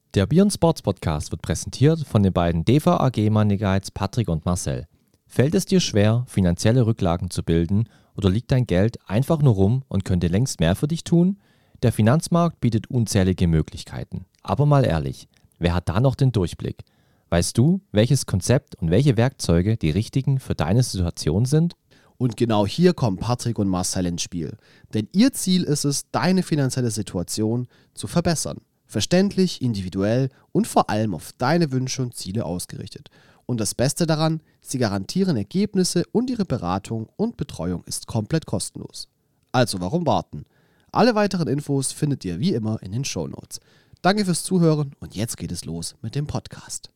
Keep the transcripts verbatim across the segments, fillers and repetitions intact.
Der Beyond Sports Podcast wird präsentiert von den beiden D V A G Money Guides Patrick und Marcel. Fällt es dir schwer, finanzielle Rücklagen zu bilden oder liegt dein Geld einfach nur rum und könnte längst mehr für dich tun? Der Finanzmarkt bietet unzählige Möglichkeiten. Aber mal ehrlich, wer hat da noch den Durchblick? Weißt du, welches Konzept und welche Werkzeuge die richtigen für deine Situation sind? Und genau hier kommen Patrick und Marcel ins Spiel. Denn ihr Ziel ist es, deine finanzielle Situation zu verbessern. Verständlich, individuell und vor allem auf deine Wünsche und Ziele ausgerichtet. Und das Beste daran, sie garantieren Ergebnisse und ihre Beratung und Betreuung ist komplett kostenlos. Also warum warten? Alle weiteren Infos findet ihr wie immer in den Shownotes. Danke fürs Zuhören und jetzt geht es los mit dem Podcast.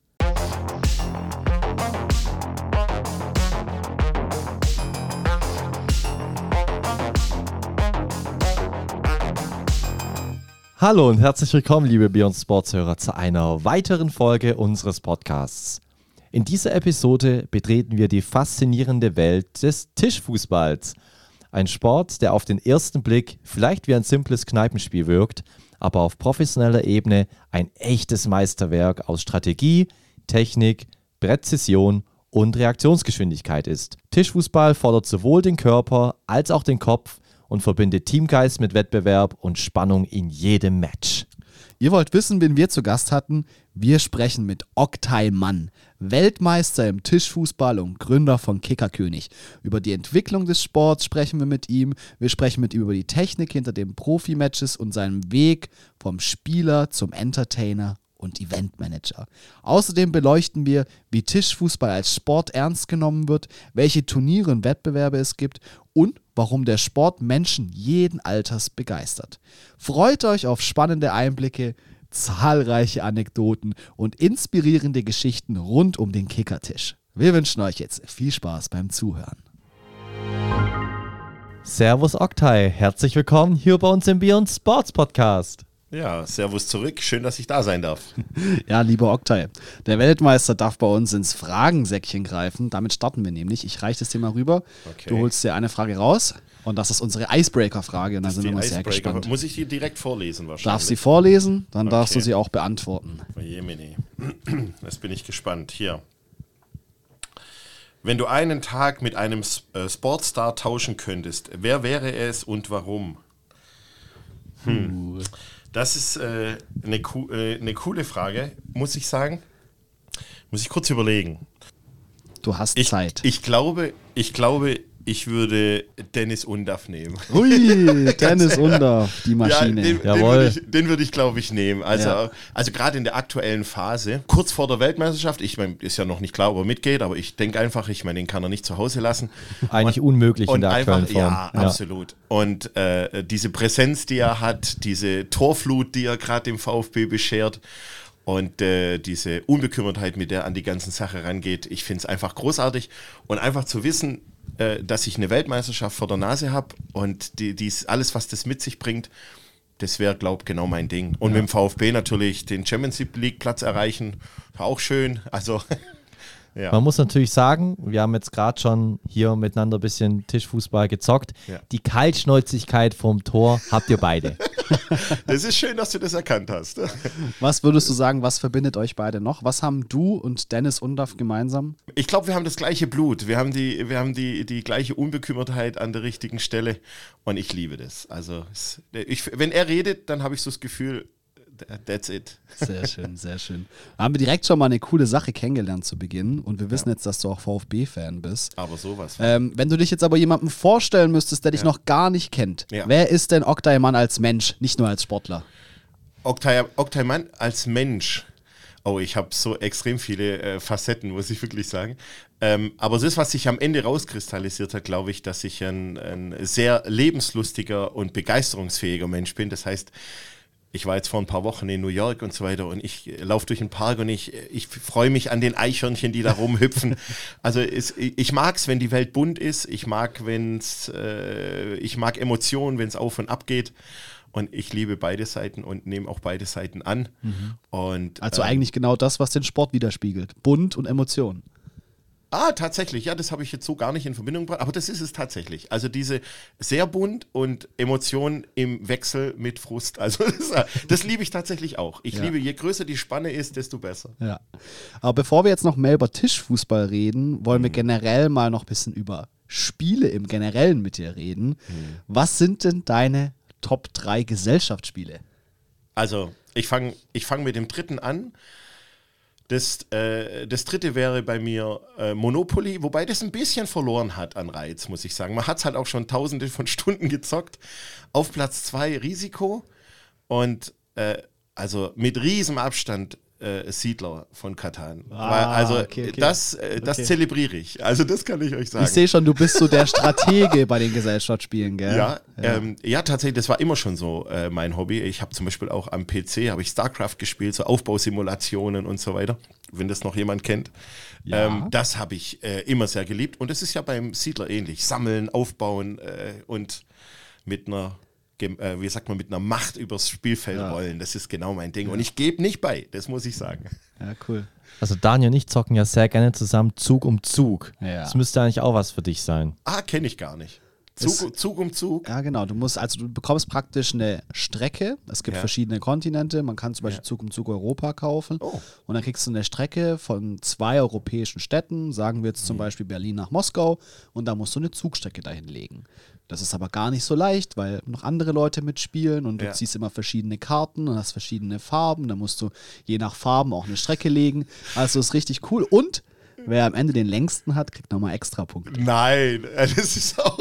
Hallo und herzlich willkommen, liebe Beyond Sports Hörer, zu einer weiteren Folge unseres Podcasts. In dieser Episode betreten wir die faszinierende Welt des Tischfußballs. Ein Sport, der auf den ersten Blick vielleicht wie ein simples Kneipenspiel wirkt, aber auf professioneller Ebene ein echtes Meisterwerk aus Strategie, Technik, Präzision und Reaktionsgeschwindigkeit ist. Tischfußball fordert sowohl den Körper als auch den Kopf und verbindet Teamgeist mit Wettbewerb und Spannung in jedem Match. Ihr wollt wissen, wen wir zu Gast hatten? Wir sprechen mit Oktay Mann, Weltmeister im Tischfußball und Gründer von Kickerkönig. Über die Entwicklung des Sports sprechen wir mit ihm. Wir sprechen mit ihm über die Technik hinter den Profimatches und seinen Weg vom Spieler zum Entertainer und Eventmanager. Außerdem beleuchten wir, wie Tischfußball als Sport ernst genommen wird, welche Turniere und Wettbewerbe es gibt und warum der Sport Menschen jeden Alters begeistert. Freut euch auf spannende Einblicke, zahlreiche Anekdoten und inspirierende Geschichten rund um den Kickertisch. Wir wünschen euch jetzt viel Spaß beim Zuhören. Servus Oktay, herzlich willkommen hier bei uns im Beyond Sports Podcast. Ja, servus zurück. Schön, dass ich da sein darf. Ja, lieber Oktay, der Weltmeister darf bei uns ins Fragensäckchen greifen. Damit starten wir nämlich. Ich reiche das dir mal rüber. Okay. Du holst dir eine Frage raus und das ist unsere Icebreaker-Frage. Und da sind wir mal sehr gespannt. Muss ich die direkt vorlesen wahrscheinlich? Darfst sie vorlesen, dann Okay. darfst du sie auch beantworten. Oh je, Mini. Jetzt bin ich gespannt. Hier. Wenn du einen Tag mit einem äh, Sportstar tauschen könntest, wer wäre es und warum? Hm. Uh. Das ist äh, eine, co- äh, eine coole Frage, muss ich sagen. Muss ich kurz überlegen. Du hast Ich, Zeit. ich glaube, ich glaube, ich würde Dennis Undaff nehmen. Ui, Dennis Undaff, die Maschine. Ja, den, den Jawohl. würde ich, den würde ich, glaube ich, nehmen. Also, Ja. also gerade in der aktuellen Phase, kurz vor der Weltmeisterschaft, ich meine, ist ja noch nicht klar, ob er mitgeht, aber ich denke einfach, ich meine, den kann er nicht zu Hause lassen. Eigentlich unmöglich in Und der aktuellen einfach, Form. ja, absolut. Und äh, diese Präsenz, die er hat, diese Torflut, die er gerade dem VfB beschert und äh, diese Unbekümmertheit, mit der er an die ganze Sache rangeht, ich finde es einfach großartig. Und einfach zu wissen, äh, dass ich eine Weltmeisterschaft vor der Nase habe und die, dies, alles, was das mit sich bringt, das wäre, glaube ich, genau mein Ding. Und Ja. mit dem VfB natürlich den Champions League Platz erreichen, auch schön. Also ja. Man muss natürlich sagen, wir haben jetzt gerade schon hier miteinander ein bisschen Tischfußball gezockt. Ja. Die Kaltschnäuzigkeit vom Tor habt ihr beide. Das ist schön, dass du das erkannt hast. Was würdest du sagen, was verbindet euch beide noch? Was haben du und Dennis Undaff gemeinsam? Ich glaube, wir haben das gleiche Blut. Wir haben die, wir haben die, die gleiche Unbekümmertheit an der richtigen Stelle. Und ich liebe das. Also, es, ich, wenn er redet, dann habe ich so das Gefühl, that's it. Sehr schön, sehr schön. Da haben wir direkt schon mal eine coole Sache kennengelernt zu Beginn und wir wissen jetzt, dass du auch VfB-Fan bist. Aber sowas. Ähm, wenn du dich jetzt aber jemandem vorstellen müsstest, der dich Ja. noch gar nicht kennt, Ja. wer ist denn Oktay Mann als Mensch, nicht nur als Sportler? Oktay, Oktay Mann als Mensch. Oh, ich habe so extrem viele äh, Facetten, muss ich wirklich sagen. Ähm, aber das, was sich am Ende rauskristallisiert hat, glaube ich, dass ich ein, ein sehr lebenslustiger und begeisterungsfähiger Mensch bin. Das heißt, ich war jetzt vor ein paar Wochen in New York und so weiter und ich laufe durch den Park und ich, ich freue mich an den Eichhörnchen, die da rumhüpfen. Also es, ich mag es, wenn die Welt bunt ist. Ich mag, wenn's, äh, ich mag Emotionen, wenn es auf und ab geht. Und ich liebe beide Seiten und nehme auch beide Seiten an. Mhm. Und, Also ähm, eigentlich genau das, was den Sport widerspiegelt. Bunt und Emotion. Ah, tatsächlich, ja, das habe ich jetzt so gar nicht in Verbindung gebracht, aber das ist es tatsächlich. Also diese sehr bunt und Emotionen im Wechsel mit Frust, also das, das liebe ich tatsächlich auch. Ich Ja. liebe, je größer die Spanne ist, desto besser. Ja. Aber bevor wir jetzt noch mehr über Tischfußball reden, wollen wir generell mal noch ein bisschen über Spiele im Generellen mit dir reden. Mhm. Was sind denn deine Top drei Gesellschaftsspiele? Also ich fange ich fang mit dem dritten an. Das, äh, das dritte wäre bei mir äh, Monopoly, wobei das ein bisschen verloren hat an Reiz, muss ich sagen. Man hat es halt auch schon tausende von Stunden gezockt. Auf Platz zwei Risiko und äh, also mit riesem Abstand äh, Siedler von Catan. Ah, Weil, also okay, okay. das, äh, das Okay. zelebriere ich. Also das kann ich euch sagen. Ich sehe schon, du bist so der Stratege bei den Gesellschaftsspielen, gell? Ja, ja. Ähm, ja, tatsächlich, das war immer schon so äh, mein Hobby. Ich habe zum Beispiel auch am P C, habe ich StarCraft gespielt, so Aufbausimulationen und so weiter, wenn das noch jemand kennt. Ja. Ähm, das habe ich äh, immer sehr geliebt und das ist ja beim Siedler ähnlich. Sammeln, aufbauen äh, und mit einer, gem- äh, wie sagt man, mit einer Macht übers Spielfeld Ja. rollen. Das ist genau mein Ding und ich gebe nicht bei, das muss ich sagen. Ja, cool. Also Daniel und ich zocken ja sehr gerne zusammen Zug um Zug. Ja. Das müsste eigentlich auch was für dich sein. Ah, kenne ich gar nicht. Das- Zug, Zug um Zug. Ja, genau. Du musst, also du bekommst praktisch eine Strecke. Es gibt Ja. verschiedene Kontinente. Man kann zum Beispiel Ja. Zug um Zug Europa kaufen. Oh. Und dann kriegst du eine Strecke von zwei europäischen Städten, sagen wir jetzt zum Beispiel Berlin nach Moskau. Und da musst du eine Zugstrecke dahin legen. Das ist aber gar nicht so leicht, weil noch andere Leute mitspielen und du Ja. ziehst immer verschiedene Karten und hast verschiedene Farben. Da musst du je nach Farben auch eine Strecke legen. Also ist richtig cool. Und wer am Ende den längsten hat, kriegt nochmal extra Punkte. Nein, äh, das ist auch,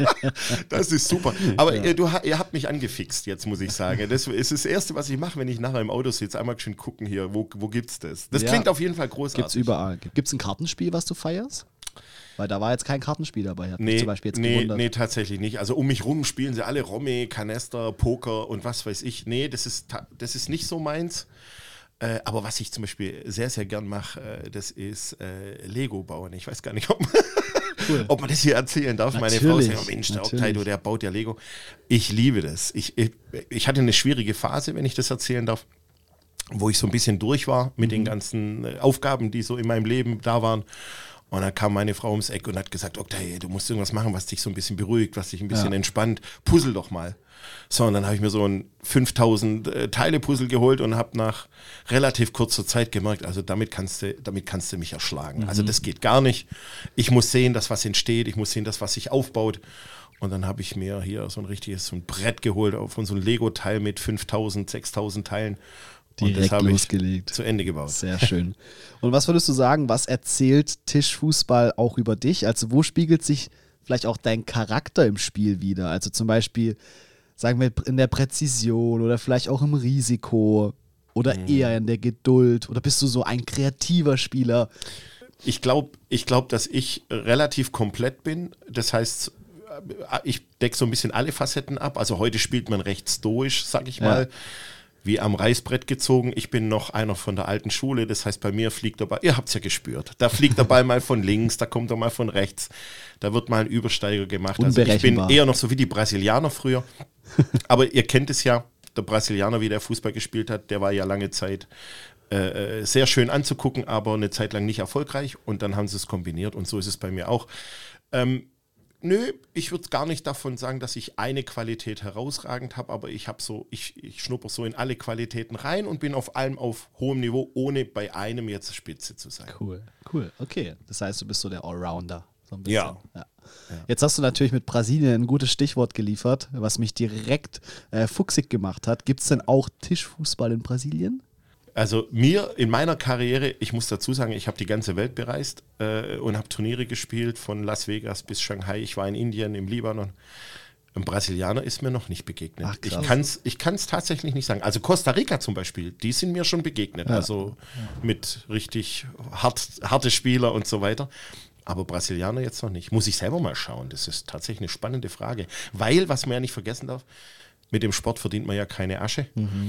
das ist super. Aber ihr, du, ha- ihr habt mich angefixt, jetzt muss ich sagen. Das ist das Erste, was ich mache, wenn ich nachher im Auto sitze. Einmal schön gucken hier, wo, wo gibt's das? Das Ja. klingt auf jeden Fall großartig. Gibt's überall. Gibt's ein Kartenspiel, was du feierst? Weil da war jetzt kein Kartenspiel dabei. Hat mich Nee, zum Beispiel jetzt nee, gewundert. nee, tatsächlich nicht. Also um mich rum spielen sie alle Romme, Kanister, Poker und was weiß ich. Nee, das ist, ta- das ist nicht so meins. Äh, aber was ich zum Beispiel sehr, sehr gern mache, äh, das ist äh, Lego bauen. Ich weiß gar nicht, ob man, ob man das hier erzählen darf. Meine Frau Natürlich, sagt, oh Mensch, der natürlich. Octaido, der baut ja Lego. Ich liebe das. Ich, ich, ich hatte eine schwierige Phase, wenn ich das erzählen darf, wo ich so ein bisschen durch war mit Mhm. den ganzen äh, Aufgaben, die so in meinem Leben da waren. Und dann kam meine Frau ums Eck und hat gesagt, Oktay, du musst irgendwas machen, was dich so ein bisschen beruhigt, was dich ein bisschen Ja. entspannt. Puzzle doch mal. So, und dann habe ich mir so ein fünftausend äh, Teile-Puzzle geholt und habe nach relativ kurzer Zeit gemerkt, also damit kannst du, damit kannst du mich erschlagen. Also das geht gar nicht. Ich muss sehen, dass was entsteht, ich muss sehen, dass was sich aufbaut. Und dann habe ich mir hier so ein richtiges so ein Brett geholt von so einem Lego-Teil mit fünftausend, sechstausend Teilen. Und Direkt das habe ich losgelegt. zu Ende gebaut. Sehr schön. Und was würdest du sagen, was erzählt Tischfußball auch über dich? Also wo spiegelt sich vielleicht auch dein Charakter im Spiel wider? Also zum Beispiel, sagen wir, in der Präzision oder vielleicht auch im Risiko oder Mhm. eher in der Geduld? Oder bist du so ein kreativer Spieler? Ich glaube, ich glaub, dass ich relativ komplett bin. Das heißt, ich decke so ein bisschen alle Facetten ab. Also heute spielt man recht stoisch, sag ich Ja. mal, wie am Reißbrett gezogen. Ich bin noch einer von der alten Schule. Das heißt, bei mir fliegt der Ball, ihr habt es ja gespürt, da fliegt der Ball mal von links, da kommt er mal von rechts. Da wird mal ein Übersteiger gemacht. Also ich bin Unberechenbar. eher noch so wie die Brasilianer früher. Aber ihr kennt es ja, der Brasilianer, wie der Fußball gespielt hat, der war ja lange Zeit äh, sehr schön anzugucken, aber eine Zeit lang nicht erfolgreich und dann haben sie es kombiniert und so ist es bei mir auch. Ähm, nö, ich würde gar nicht davon sagen, dass ich eine Qualität herausragend habe, aber ich habe so, ich, ich schnupper so in alle Qualitäten rein und bin auf allem auf hohem Niveau, ohne bei einem jetzt Spitze zu sein. Cool, cool. Okay, das heißt, du bist so der Allrounder. So ein bisschen. Ja. Ja. Jetzt hast du natürlich mit Brasilien ein gutes Stichwort geliefert, was mich direkt äh, fuchsig gemacht hat. Gibt es denn auch Tischfußball in Brasilien? Also mir in meiner Karriere, ich muss dazu sagen, ich habe die ganze Welt bereist äh, und habe Turniere gespielt, von Las Vegas bis Shanghai. Ich war in Indien, im Libanon. Ein Brasilianer ist mir noch nicht begegnet. Ach, ich krass. kann es ich kann's tatsächlich nicht sagen. Also Costa Rica zum Beispiel, die sind mir schon begegnet. Ja. Also mit richtig hart, harte Spieler und so weiter. Aber Brasilianer jetzt noch nicht. Muss ich selber mal schauen. Das ist tatsächlich eine spannende Frage. Weil, was man ja nicht vergessen darf, mit dem Sport verdient man ja keine Asche.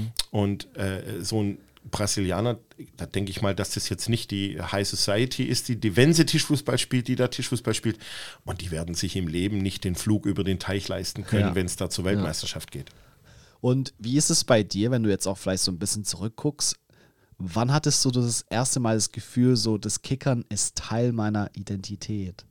Und äh, so ein Brasilianer, da denke ich mal, dass das jetzt nicht die High Society ist, die, die wenn sie Tischfußball spielt, die da Tischfußball spielt. Und die werden sich im Leben nicht den Flug über den Teich leisten können, Ja. wenn es da zur Weltmeisterschaft geht. Und wie ist es bei dir, wenn du jetzt auch vielleicht so ein bisschen zurückguckst? Wann hattest du das erste Mal das Gefühl, so das Kickern ist Teil meiner Identität?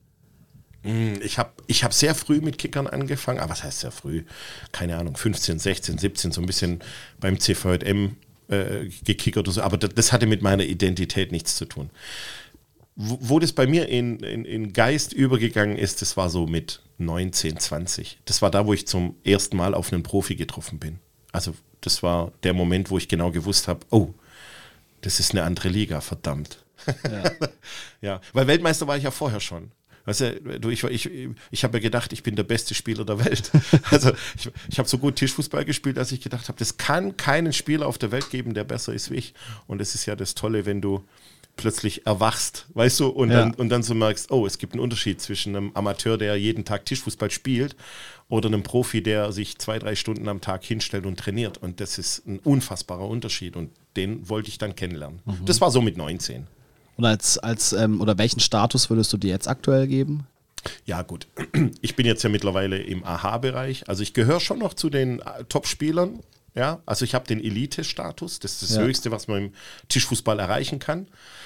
Ich habe ich hab sehr früh mit Kickern angefangen, aber was heißt sehr früh? Keine Ahnung, fünfzehn, sechzehn, siebzehn, so ein bisschen beim C V J M äh, gekickert oder so, aber das, das hatte mit meiner Identität nichts zu tun. Wo, wo das bei mir in, in, in Geist übergegangen ist, das war so mit neunzehn, zwanzig. Das war da, wo ich zum ersten Mal auf einen Profi getroffen bin. Also das war der Moment, wo ich genau gewusst habe, oh, das ist eine andere Liga, verdammt. Ja, ja, weil Weltmeister war ich ja vorher schon. Weißt du, du, ich, ich, ich habe ja gedacht, ich bin der beste Spieler der Welt. Also ich, ich habe so gut Tischfußball gespielt, dass ich gedacht habe, das kann keinen Spieler auf der Welt geben, der besser ist wie ich. Und es ist ja das Tolle, wenn du plötzlich erwachst, weißt du, und, ja. dann, und dann so merkst, oh, es gibt einen Unterschied zwischen einem Amateur, der jeden Tag Tischfußball spielt, oder einem Profi, der sich zwei, drei Stunden am Tag hinstellt und trainiert. Und das ist ein unfassbarer Unterschied. Und den wollte ich dann kennenlernen. Mhm. Das war so mit neunzehn. Und als, als ähm, oder welchen Status würdest du dir jetzt aktuell geben? Ja, gut. Ich bin jetzt ja mittlerweile im A H-Bereich. Also ich gehöre schon noch zu den Top-Spielern. Ja, also ich habe den Elite-Status. Das ist das ja. Höchste, was man im Tischfußball erreichen kann.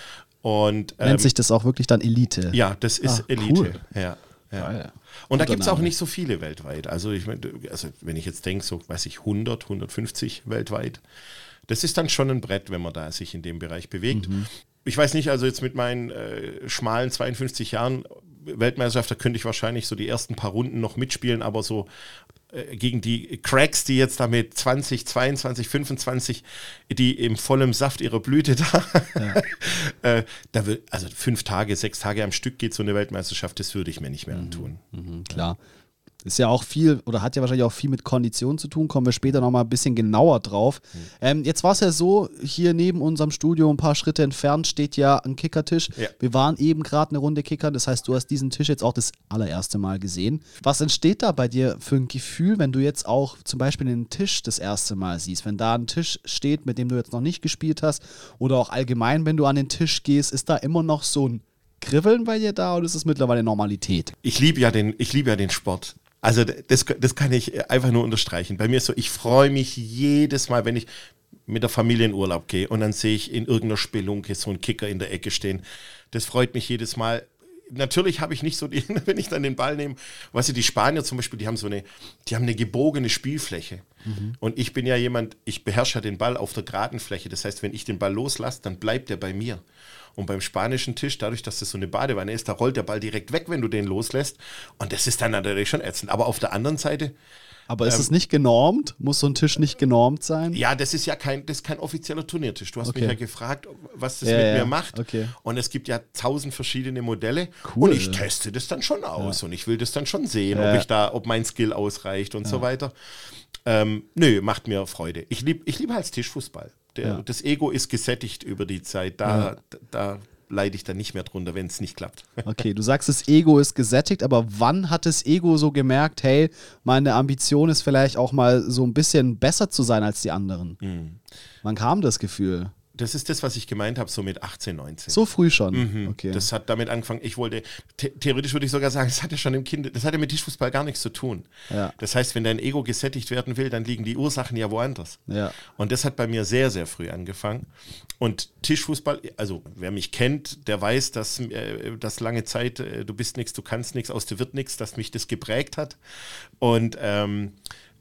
Und, Nennt ähm, sich das auch wirklich dann Elite? Ja, das ist ah, Elite. Cool. Ja, ja. Ja, ja. Und da gibt es auch nicht so viele weltweit. Also, ich mein, also wenn ich jetzt denke, so weiß ich, hundert, hundertfünfzig weltweit, das ist dann schon ein Brett, wenn man da sich in dem Bereich bewegt. Mhm. Ich weiß nicht, also jetzt mit meinen äh, schmalen zweiundfünfzig Jahren Weltmeisterschaft, da könnte ich wahrscheinlich so die ersten paar Runden noch mitspielen, aber so äh, gegen die Cracks, die jetzt da mit zwanzig, zweiundzwanzig, fünfundzwanzig, die im vollen Saft ihrer Blüte da, ja. äh, da will, also fünf Tage, sechs Tage am Stück geht so eine Weltmeisterschaft, das würde ich mir nicht mehr antun. Mhm, klar. Ist ja auch viel, oder hat ja wahrscheinlich auch viel mit Kondition zu tun, kommen wir später nochmal ein bisschen genauer drauf. Mhm. Ähm, jetzt war es ja so, hier neben unserem Studio, ein paar Schritte entfernt, steht ja ein Kickertisch. Ja. Wir waren eben gerade eine Runde kickern, das heißt, du hast diesen Tisch jetzt auch das allererste Mal gesehen. Was entsteht da bei dir für ein Gefühl, wenn du jetzt auch zum Beispiel den Tisch das erste Mal siehst? Wenn da ein Tisch steht, mit dem du jetzt noch nicht gespielt hast, oder auch allgemein, wenn du an den Tisch gehst, ist da immer noch so ein Kribbeln bei dir da oder ist es mittlerweile Normalität? Ich liebe ja den, ich liebe ja den Sport. Also das, das kann ich einfach nur unterstreichen. Bei mir ist so, ich freue mich jedes Mal, wenn ich mit der Familie in Urlaub gehe und dann sehe ich in irgendeiner Spelunke so einen Kicker in der Ecke stehen. Das freut mich jedes Mal. Natürlich habe ich nicht so, die, wenn ich dann den Ball nehme, weißt du, die Spanier zum Beispiel, die haben so eine, die haben eine gebogene Spielfläche. Mhm. Und ich bin ja jemand, ich beherrsche ja den Ball auf der geraden Fläche. Das heißt, wenn ich den Ball loslasse, dann bleibt er bei mir. Und beim spanischen Tisch, dadurch, dass das so eine Badewanne ist, da rollt der Ball direkt weg, wenn du den loslässt. Und das ist dann natürlich schon ätzend. Aber auf der anderen Seite... Aber ist ähm, es nicht genormt? Muss so ein Tisch nicht genormt sein? Ja, das ist ja kein, das ist kein offizieller Turniertisch. Du hast okay. mich ja gefragt, was das ja, mit ja. mir macht. Okay. Und es gibt ja tausend verschiedene Modelle. Cool. Und ich teste das dann schon aus. Ja. Und ich will das dann schon sehen, ja. ob ich da, ob mein Skill ausreicht und ja. so weiter. Ähm, nö, macht mir Freude. Ich liebe ich lieb halt Tischfußball. Der, ja. Das Ego ist gesättigt über die Zeit. Da, ja. da, da leide ich dann nicht mehr drunter, wenn es nicht klappt. Okay, du sagst, das Ego ist gesättigt, aber wann hat das Ego so gemerkt, hey, meine Ambition ist vielleicht auch mal so ein bisschen besser zu sein als die anderen? Mhm. Wann kam das Gefühl? Das ist das, was ich gemeint habe, so mit achtzehn, neunzehn. So früh schon? Mhm. Okay. Das hat damit angefangen, ich wollte, the- theoretisch würde ich sogar sagen, das hat ja schon im Kind, das hat ja mit Tischfußball gar nichts zu tun. Ja. Das heißt, wenn dein Ego gesättigt werden will, dann liegen die Ursachen ja woanders. Ja. Und das hat bei mir sehr, sehr früh angefangen. Und Tischfußball, also wer mich kennt, der weiß, dass äh, das lange Zeit, äh, du bist nichts, du kannst nichts, aus dir wird nichts, dass mich das geprägt hat. Und ähm,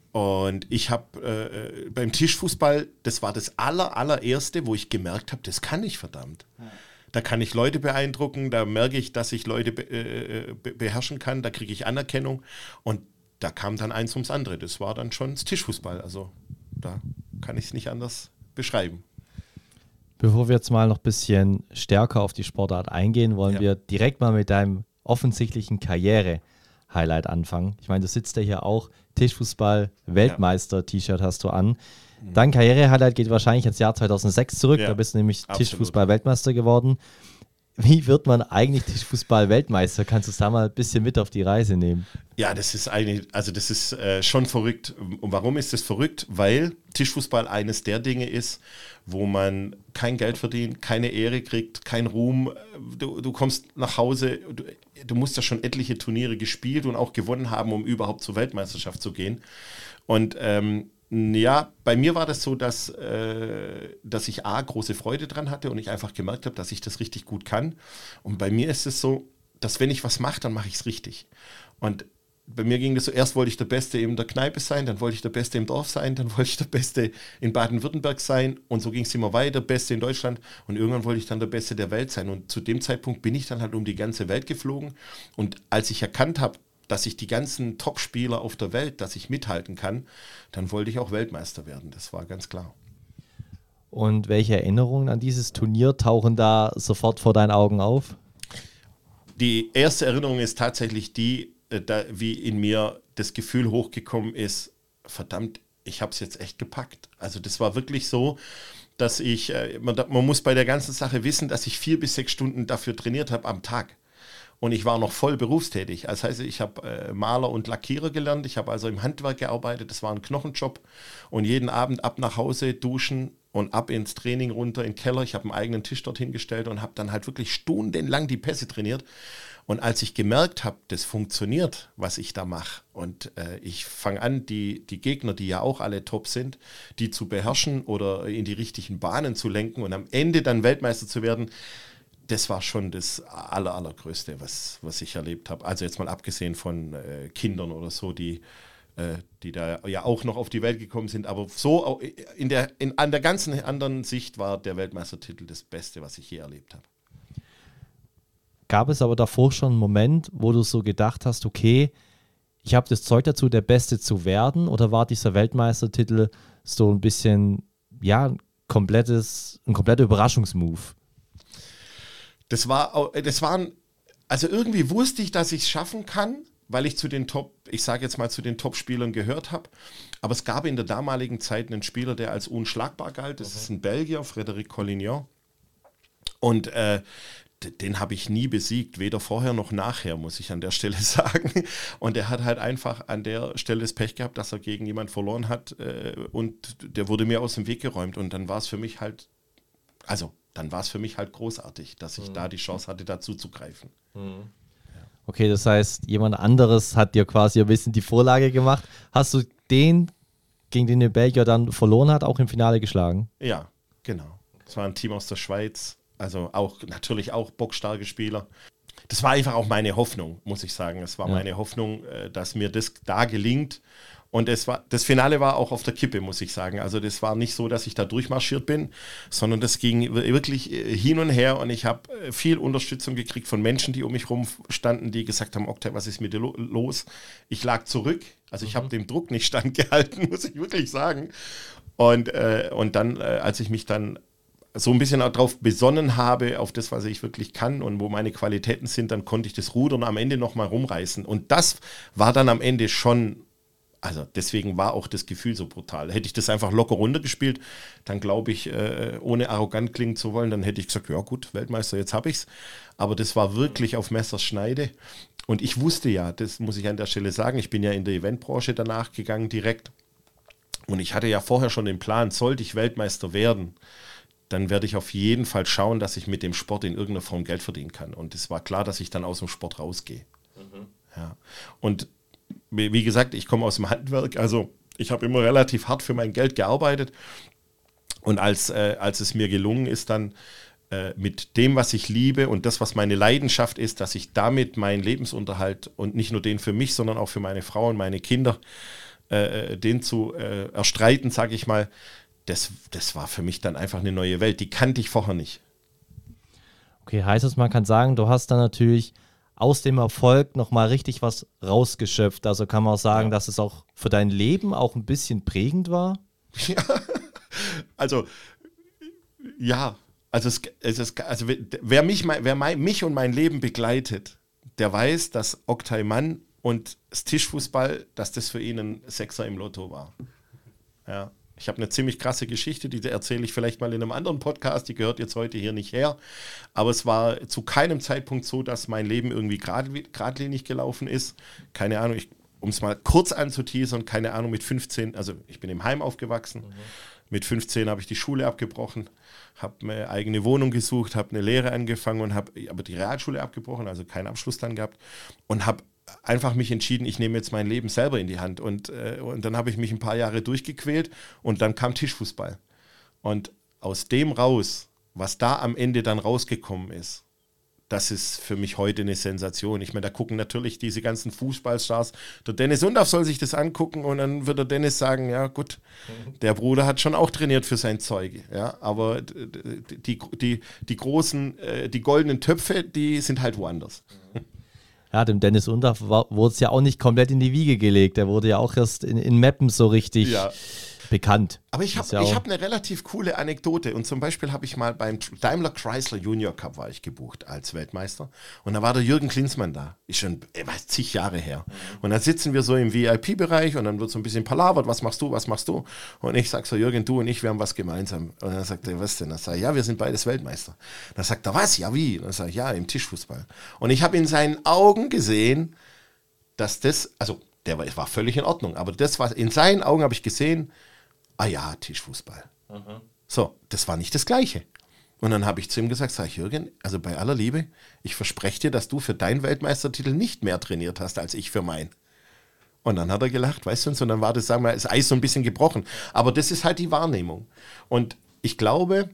Und ich habe äh, beim Tischfußball, das war das aller, allererste, wo ich gemerkt habe, das kann ich verdammt. Ja. Da kann ich Leute beeindrucken, da merke ich, dass ich Leute be- äh, be- beherrschen kann, da kriege ich Anerkennung. Und da kam dann eins ums andere. Das war dann schon das Tischfußball. Also da kann ich es nicht anders beschreiben. Bevor wir jetzt mal noch ein bisschen stärker auf die Sportart eingehen, wollen ja. wir direkt mal mit deinem offensichtlichen Karriere-Highlight anfangen. Ich meine, du sitzt ja hier auch, Tischfußball-Weltmeister-T-Shirt hast du an. Mhm. Dein Karriere-Highlight geht wahrscheinlich ins Jahr zweitausendsechs zurück, ja, da bist du nämlich Tischfußball-Weltmeister geworden. Wie wird man eigentlich Tischfußball-Weltmeister? Kannst du es da mal ein bisschen mit auf die Reise nehmen? Ja, das ist eigentlich, also das ist äh, schon verrückt. Und warum ist das verrückt? Weil Tischfußball eines der Dinge ist, wo man kein Geld verdient, keine Ehre kriegt, kein Ruhm. Du, du kommst nach Hause, du, du musst ja schon etliche Turniere gespielt und auch gewonnen haben, um überhaupt zur Weltmeisterschaft zu gehen. Und ähm, Ja, bei mir war das so, dass, äh, dass ich A, große Freude dran hatte und ich einfach gemerkt habe, dass ich das richtig gut kann. Und bei mir ist es so, dass wenn ich was mache, dann mache ich es richtig. Und bei mir ging das so, erst wollte ich der Beste in der Kneipe sein, dann wollte ich der Beste im Dorf sein, dann wollte ich der Beste in Baden-Württemberg sein und so ging es immer weiter, Beste in Deutschland und irgendwann wollte ich dann der Beste der Welt sein. Und zu dem Zeitpunkt bin ich dann halt um die ganze Welt geflogen und als ich erkannt habe, dass ich die ganzen Top-Spieler auf der Welt, dass ich mithalten kann, dann wollte ich auch Weltmeister werden. Das war ganz klar. Und welche Erinnerungen an dieses Turnier tauchen da sofort vor deinen Augen auf? Die erste Erinnerung ist tatsächlich die, äh, da, wie in mir das Gefühl hochgekommen ist, verdammt, ich habe es jetzt echt gepackt. Also das war wirklich so, dass ich, äh, man, man muss bei der ganzen Sache wissen, dass ich vier bis sechs Stunden dafür trainiert habe am Tag. Und ich war noch voll berufstätig. Das heißt, ich habe äh, Maler und Lackierer gelernt. Ich habe also im Handwerk gearbeitet. Das war ein Knochenjob. Und jeden Abend ab nach Hause, duschen und ab ins Training runter in den Keller. Ich habe einen eigenen Tisch dorthin gestellt und habe dann halt wirklich stundenlang die Pässe trainiert. Und als ich gemerkt habe, das funktioniert, was ich da mache, und äh, ich fange an, die, die Gegner, die ja auch alle top sind, die zu beherrschen oder in die richtigen Bahnen zu lenken und am Ende dann Weltmeister zu werden, das war schon das aller, allergrößte, was, was ich erlebt habe. Also jetzt mal abgesehen von äh, Kindern oder so, die, äh, die da ja auch noch auf die Welt gekommen sind. Aber so in der, in, an der ganzen anderen Sicht war der Weltmeistertitel das Beste, was ich je erlebt habe. Gab es aber davor schon einen Moment, wo du so gedacht hast, okay, ich habe das Zeug dazu, der Beste zu werden? Oder war dieser Weltmeistertitel so ein bisschen, ja, ein komplettes, ein kompletter Überraschungsmove? Das war, das waren, also irgendwie wusste ich, dass ich es schaffen kann, weil ich zu den Top, ich sage jetzt mal zu den Top-Spielern gehört habe. Aber es gab in der damaligen Zeit einen Spieler, der als unschlagbar galt. Das mhm. ist ein Belgier, Frédéric Collignon. Und äh, den habe ich nie besiegt, weder vorher noch nachher, muss ich an der Stelle sagen. Und er hat halt einfach an der Stelle das Pech gehabt, dass er gegen jemanden verloren hat äh, und der wurde mir aus dem Weg geräumt. Und dann war es für mich halt, also dann war es für mich halt großartig, dass ich mhm. da die Chance hatte, dazu zu greifen. Mhm. Okay, das heißt, jemand anderes hat dir quasi ein bisschen die Vorlage gemacht. Hast du den, gegen den der Belgier dann verloren hat, auch im Finale geschlagen? Ja, genau. Es war ein Team aus der Schweiz. Also auch natürlich auch bockstarke Spieler. Das war einfach auch meine Hoffnung, muss ich sagen. Es war ja. meine Hoffnung, dass mir das da gelingt. Und es war, das Finale war auch auf der Kippe, muss ich sagen. Also das war nicht so, dass ich da durchmarschiert bin, sondern das ging wirklich hin und her. Und ich habe viel Unterstützung gekriegt von Menschen, die um mich rum standen, die gesagt haben, Oktay, was ist mit dir los? Ich lag zurück. Also ich mhm. habe dem Druck nicht standgehalten, muss ich wirklich sagen. Und, äh, und dann, äh, als ich mich dann so ein bisschen darauf besonnen habe, auf das, was ich wirklich kann und wo meine Qualitäten sind, dann konnte ich das Rudern am Ende nochmal rumreißen. Und das war dann am Ende schon, also deswegen war auch das Gefühl so brutal. Hätte ich das einfach locker runtergespielt, dann glaube ich, äh, ohne arrogant klingen zu wollen, dann hätte ich gesagt, ja gut, Weltmeister, jetzt habe ich's. Aber das war wirklich auf Messerschneide. Und ich wusste ja, das muss ich an der Stelle sagen, ich bin ja in der Eventbranche danach gegangen direkt. Und ich hatte ja vorher schon den Plan, sollte ich Weltmeister werden, dann werde ich auf jeden Fall schauen, dass ich mit dem Sport in irgendeiner Form Geld verdienen kann. Und es war klar, dass ich dann aus dem Sport rausgehe. Mhm. Ja. Und wie gesagt, ich komme aus dem Handwerk, also ich habe immer relativ hart für mein Geld gearbeitet. Und als, äh, als es mir gelungen ist, dann äh, mit dem, was ich liebe und das, was meine Leidenschaft ist, dass ich damit meinen Lebensunterhalt und nicht nur den für mich, sondern auch für meine Frau und meine Kinder, äh, den zu äh, erstreiten, sage ich mal, Das, das war für mich dann einfach eine neue Welt. Die kannte ich vorher nicht. Okay, heißt es, man kann sagen, du hast dann natürlich aus dem Erfolg nochmal richtig was rausgeschöpft. Also kann man auch sagen, ja. dass es auch für dein Leben auch ein bisschen prägend war? Ja, also ja, also, es, es ist, also wer, mich, wer mein, mich und mein Leben begleitet, der weiß, dass Oktay Mann und das Tischfußball, dass das für ihn ein Sechser im Lotto war. Ja. Ich habe eine ziemlich krasse Geschichte, die erzähle ich vielleicht mal in einem anderen Podcast, die gehört jetzt heute hier nicht her. Aber es war zu keinem Zeitpunkt so, dass mein Leben irgendwie geradlinig gelaufen ist. Keine Ahnung, um es mal kurz anzuteasern, keine Ahnung, mit fünfzehn, also ich bin im Heim aufgewachsen. Mhm. Mit fünfzehn habe ich die Schule abgebrochen, habe eine eigene Wohnung gesucht, habe eine Lehre angefangen und habe aber die Realschule abgebrochen, also keinen Abschluss dann gehabt. Und habe einfach mich entschieden, ich nehme jetzt mein Leben selber in die Hand. Und, äh, und dann habe ich mich ein paar Jahre durchgequält und dann kam Tischfußball. Und aus dem raus, was da am Ende dann rausgekommen ist, das ist für mich heute eine Sensation. Ich meine, da gucken natürlich diese ganzen Fußballstars. Der Dennis Undaff soll sich das angucken und dann wird der Dennis sagen, ja gut, der Bruder hat schon auch trainiert für sein Zeug. Ja, aber die, die, die großen, die goldenen Töpfe, die sind halt woanders. Ja, dem Dennis Undaff wurde es ja auch nicht komplett in die Wiege gelegt. Der wurde ja auch erst in, in Meppen so richtig ja. bekannt. Aber ich habe ja hab eine relativ coole Anekdote. Und zum Beispiel habe ich mal beim Daimler Chrysler Junior Cup war ich gebucht als Weltmeister. Und da war der Jürgen Klinsmann da. Ist schon äh, zig Jahre her. Und dann sitzen wir so im V I P-Bereich und dann wird so ein bisschen palavert. Was machst du, was machst du? Und ich sage so, Jürgen, du und ich, wir haben was gemeinsam. Und dann sagt er, was denn? Dann sage ich, ja, wir sind beides Weltmeister. Dann sagt er, was? Ja, wie? Und dann sage ich, ja, im Tischfußball. Und ich habe in seinen Augen gesehen, dass das, also der war, war völlig in Ordnung, aber das war, in seinen Augen habe ich gesehen, ah ja, Tischfußball. Mhm. So, das war nicht das Gleiche. Und dann habe ich zu ihm gesagt, sag ich, Jürgen, also bei aller Liebe, ich verspreche dir, dass du für deinen Weltmeistertitel nicht mehr trainiert hast, als ich für meinen. Und dann hat er gelacht, weißt du, und dann war das, sagen wir, das Eis so ein bisschen gebrochen. Aber das ist halt die Wahrnehmung. Und ich glaube,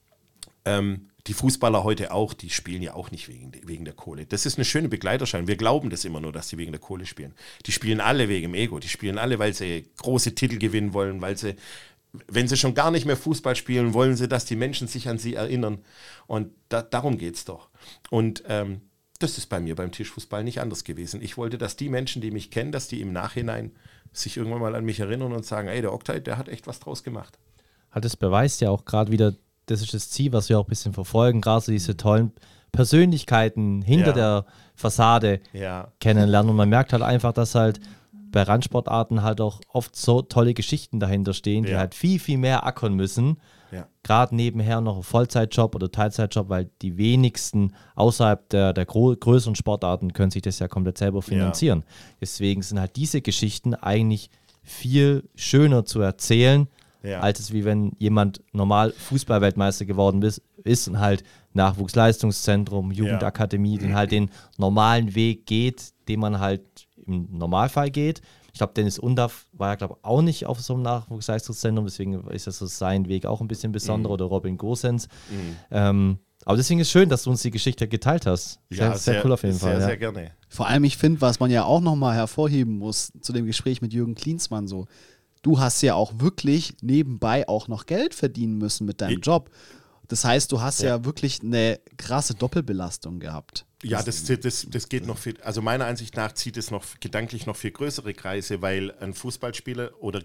ähm, die Fußballer heute auch, die spielen ja auch nicht wegen, wegen der Kohle. Das ist eine schöne Begleiterscheinung. Wir glauben das immer nur, dass sie wegen der Kohle spielen. Die spielen alle wegen dem Ego. Die spielen alle, weil sie große Titel gewinnen wollen, weil sie, wenn sie schon gar nicht mehr Fußball spielen, wollen sie, dass die Menschen sich an sie erinnern. Und da, darum geht es doch. Und ähm, das ist bei mir beim Tischfußball nicht anders gewesen. Ich wollte, dass die Menschen, die mich kennen, dass die im Nachhinein sich irgendwann mal an mich erinnern und sagen, ey, der Oktay, der hat echt was draus gemacht. Hat das beweist ja auch gerade wieder, das ist das Ziel, was wir auch ein bisschen verfolgen, gerade so diese tollen Persönlichkeiten hinter ja. der Fassade ja. kennenlernen. Und man merkt halt einfach, dass halt bei Randsportarten halt auch oft so tolle Geschichten dahinter stehen, die ja. halt viel, viel mehr ackern müssen. Ja. Gerade nebenher noch ein Vollzeitjob oder Teilzeitjob, weil die wenigsten außerhalb der, der gro- größeren Sportarten können sich das ja komplett selber finanzieren. Ja. Deswegen sind halt diese Geschichten eigentlich viel schöner zu erzählen, ja. als es wie wenn jemand normal Fußballweltmeister geworden ist, ist und halt Nachwuchsleistungszentrum, Jugendakademie, ja. den halt den normalen Weg geht, den man halt im Normalfall geht. Ich glaube, Dennis Undaff war ja, glaube ich, auch nicht auf so einem Nachwuchsleistungszentrum, deswegen ist das so sein Weg auch ein bisschen besonderer, mhm. oder Robin Gosens. Mhm. Ähm, aber deswegen ist es schön, dass du uns die Geschichte geteilt hast. Sehr, ja, sehr, sehr cool auf jeden sehr, Fall. Sehr, sehr ja. gerne. Vor allem, ich finde, was man ja auch nochmal hervorheben muss zu dem Gespräch mit Jürgen Klinsmann so, du hast ja auch wirklich nebenbei auch noch Geld verdienen müssen mit deinem ich, Job. Das heißt, du hast ja. ja wirklich eine krasse Doppelbelastung gehabt. Ja, das, das, das geht noch viel, also meiner Ansicht nach zieht es noch gedanklich noch viel größere Kreise, weil ein Fußballspieler oder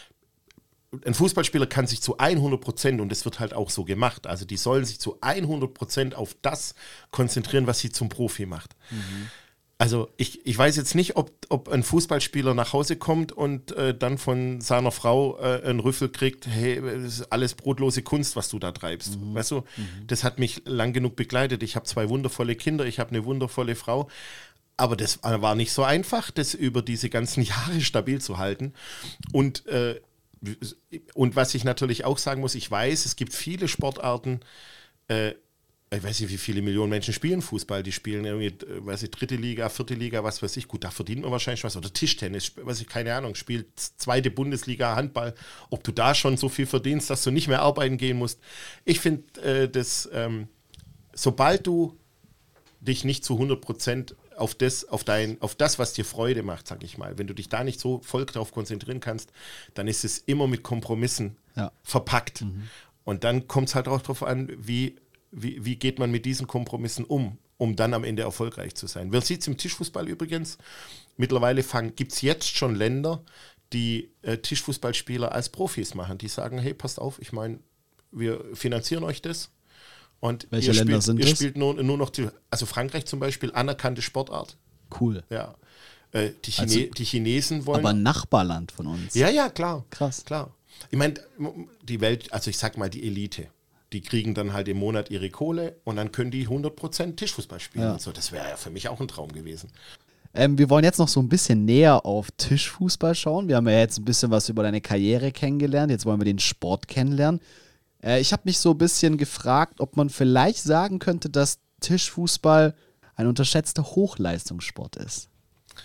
ein Fußballspieler kann sich zu hundert Prozent, und das wird halt auch so gemacht, also die sollen sich zu hundert Prozent auf das konzentrieren, was sie zum Profi macht. Mhm. Also ich, ich weiß jetzt nicht, ob, ob ein Fußballspieler nach Hause kommt und äh, dann von seiner Frau äh, einen Rüffel kriegt, hey, das ist alles brotlose Kunst, was du da treibst. Mhm. Weißt du, mhm. das hat mich lang genug begleitet. Ich habe zwei wundervolle Kinder, ich habe eine wundervolle Frau. Aber das war nicht so einfach, das über diese ganzen Jahre stabil zu halten. Und, äh, und was ich natürlich auch sagen muss, ich weiß, es gibt viele Sportarten, äh, ich weiß nicht, wie viele Millionen Menschen spielen Fußball. Die spielen irgendwie, weiß ich, dritte Liga, vierte Liga, was weiß ich. Gut, da verdient man wahrscheinlich was. Oder Tischtennis, weiß ich, keine Ahnung, spielt zweite Bundesliga, Handball. Ob du da schon so viel verdienst, dass du nicht mehr arbeiten gehen musst. Ich finde, äh, dass ähm, sobald du dich nicht zu hundert Prozent auf das, auf dein, auf das, was dir Freude macht, sag ich mal, wenn du dich da nicht so voll drauf konzentrieren kannst, dann ist es immer mit Kompromissen ja. verpackt. Mhm. Und dann kommt es halt auch darauf an, wie Wie, wie geht man mit diesen Kompromissen um, um dann am Ende erfolgreich zu sein? Man sieht es im Tischfußball übrigens. Mittlerweile gibt es jetzt schon Länder, die äh, Tischfußballspieler als Profis machen. Die sagen, hey, passt auf, ich meine, wir finanzieren euch das. Und welche ihr Länder spielt, sind ihr das? spielt nur, nur noch, die, also Frankreich zum Beispiel, anerkannte Sportart. Cool. Ja. Äh, die, Chine- also, die Chinesen wollen... Aber ein Nachbarland von uns. Ja, ja, klar. Krass. Klar. Ich meine, die Welt, also ich sag mal die Elite, die kriegen dann halt im Monat ihre Kohle und dann können die hundert Prozent Tischfußball spielen. Ja. Und so. Das wäre ja für mich auch ein Traum gewesen. Ähm, wir wollen jetzt noch so ein bisschen näher auf Tischfußball schauen. Wir haben ja jetzt ein bisschen was über deine Karriere kennengelernt. Jetzt wollen wir den Sport kennenlernen. Äh, ich habe mich so ein bisschen gefragt, ob man vielleicht sagen könnte, dass Tischfußball ein unterschätzter Hochleistungssport ist.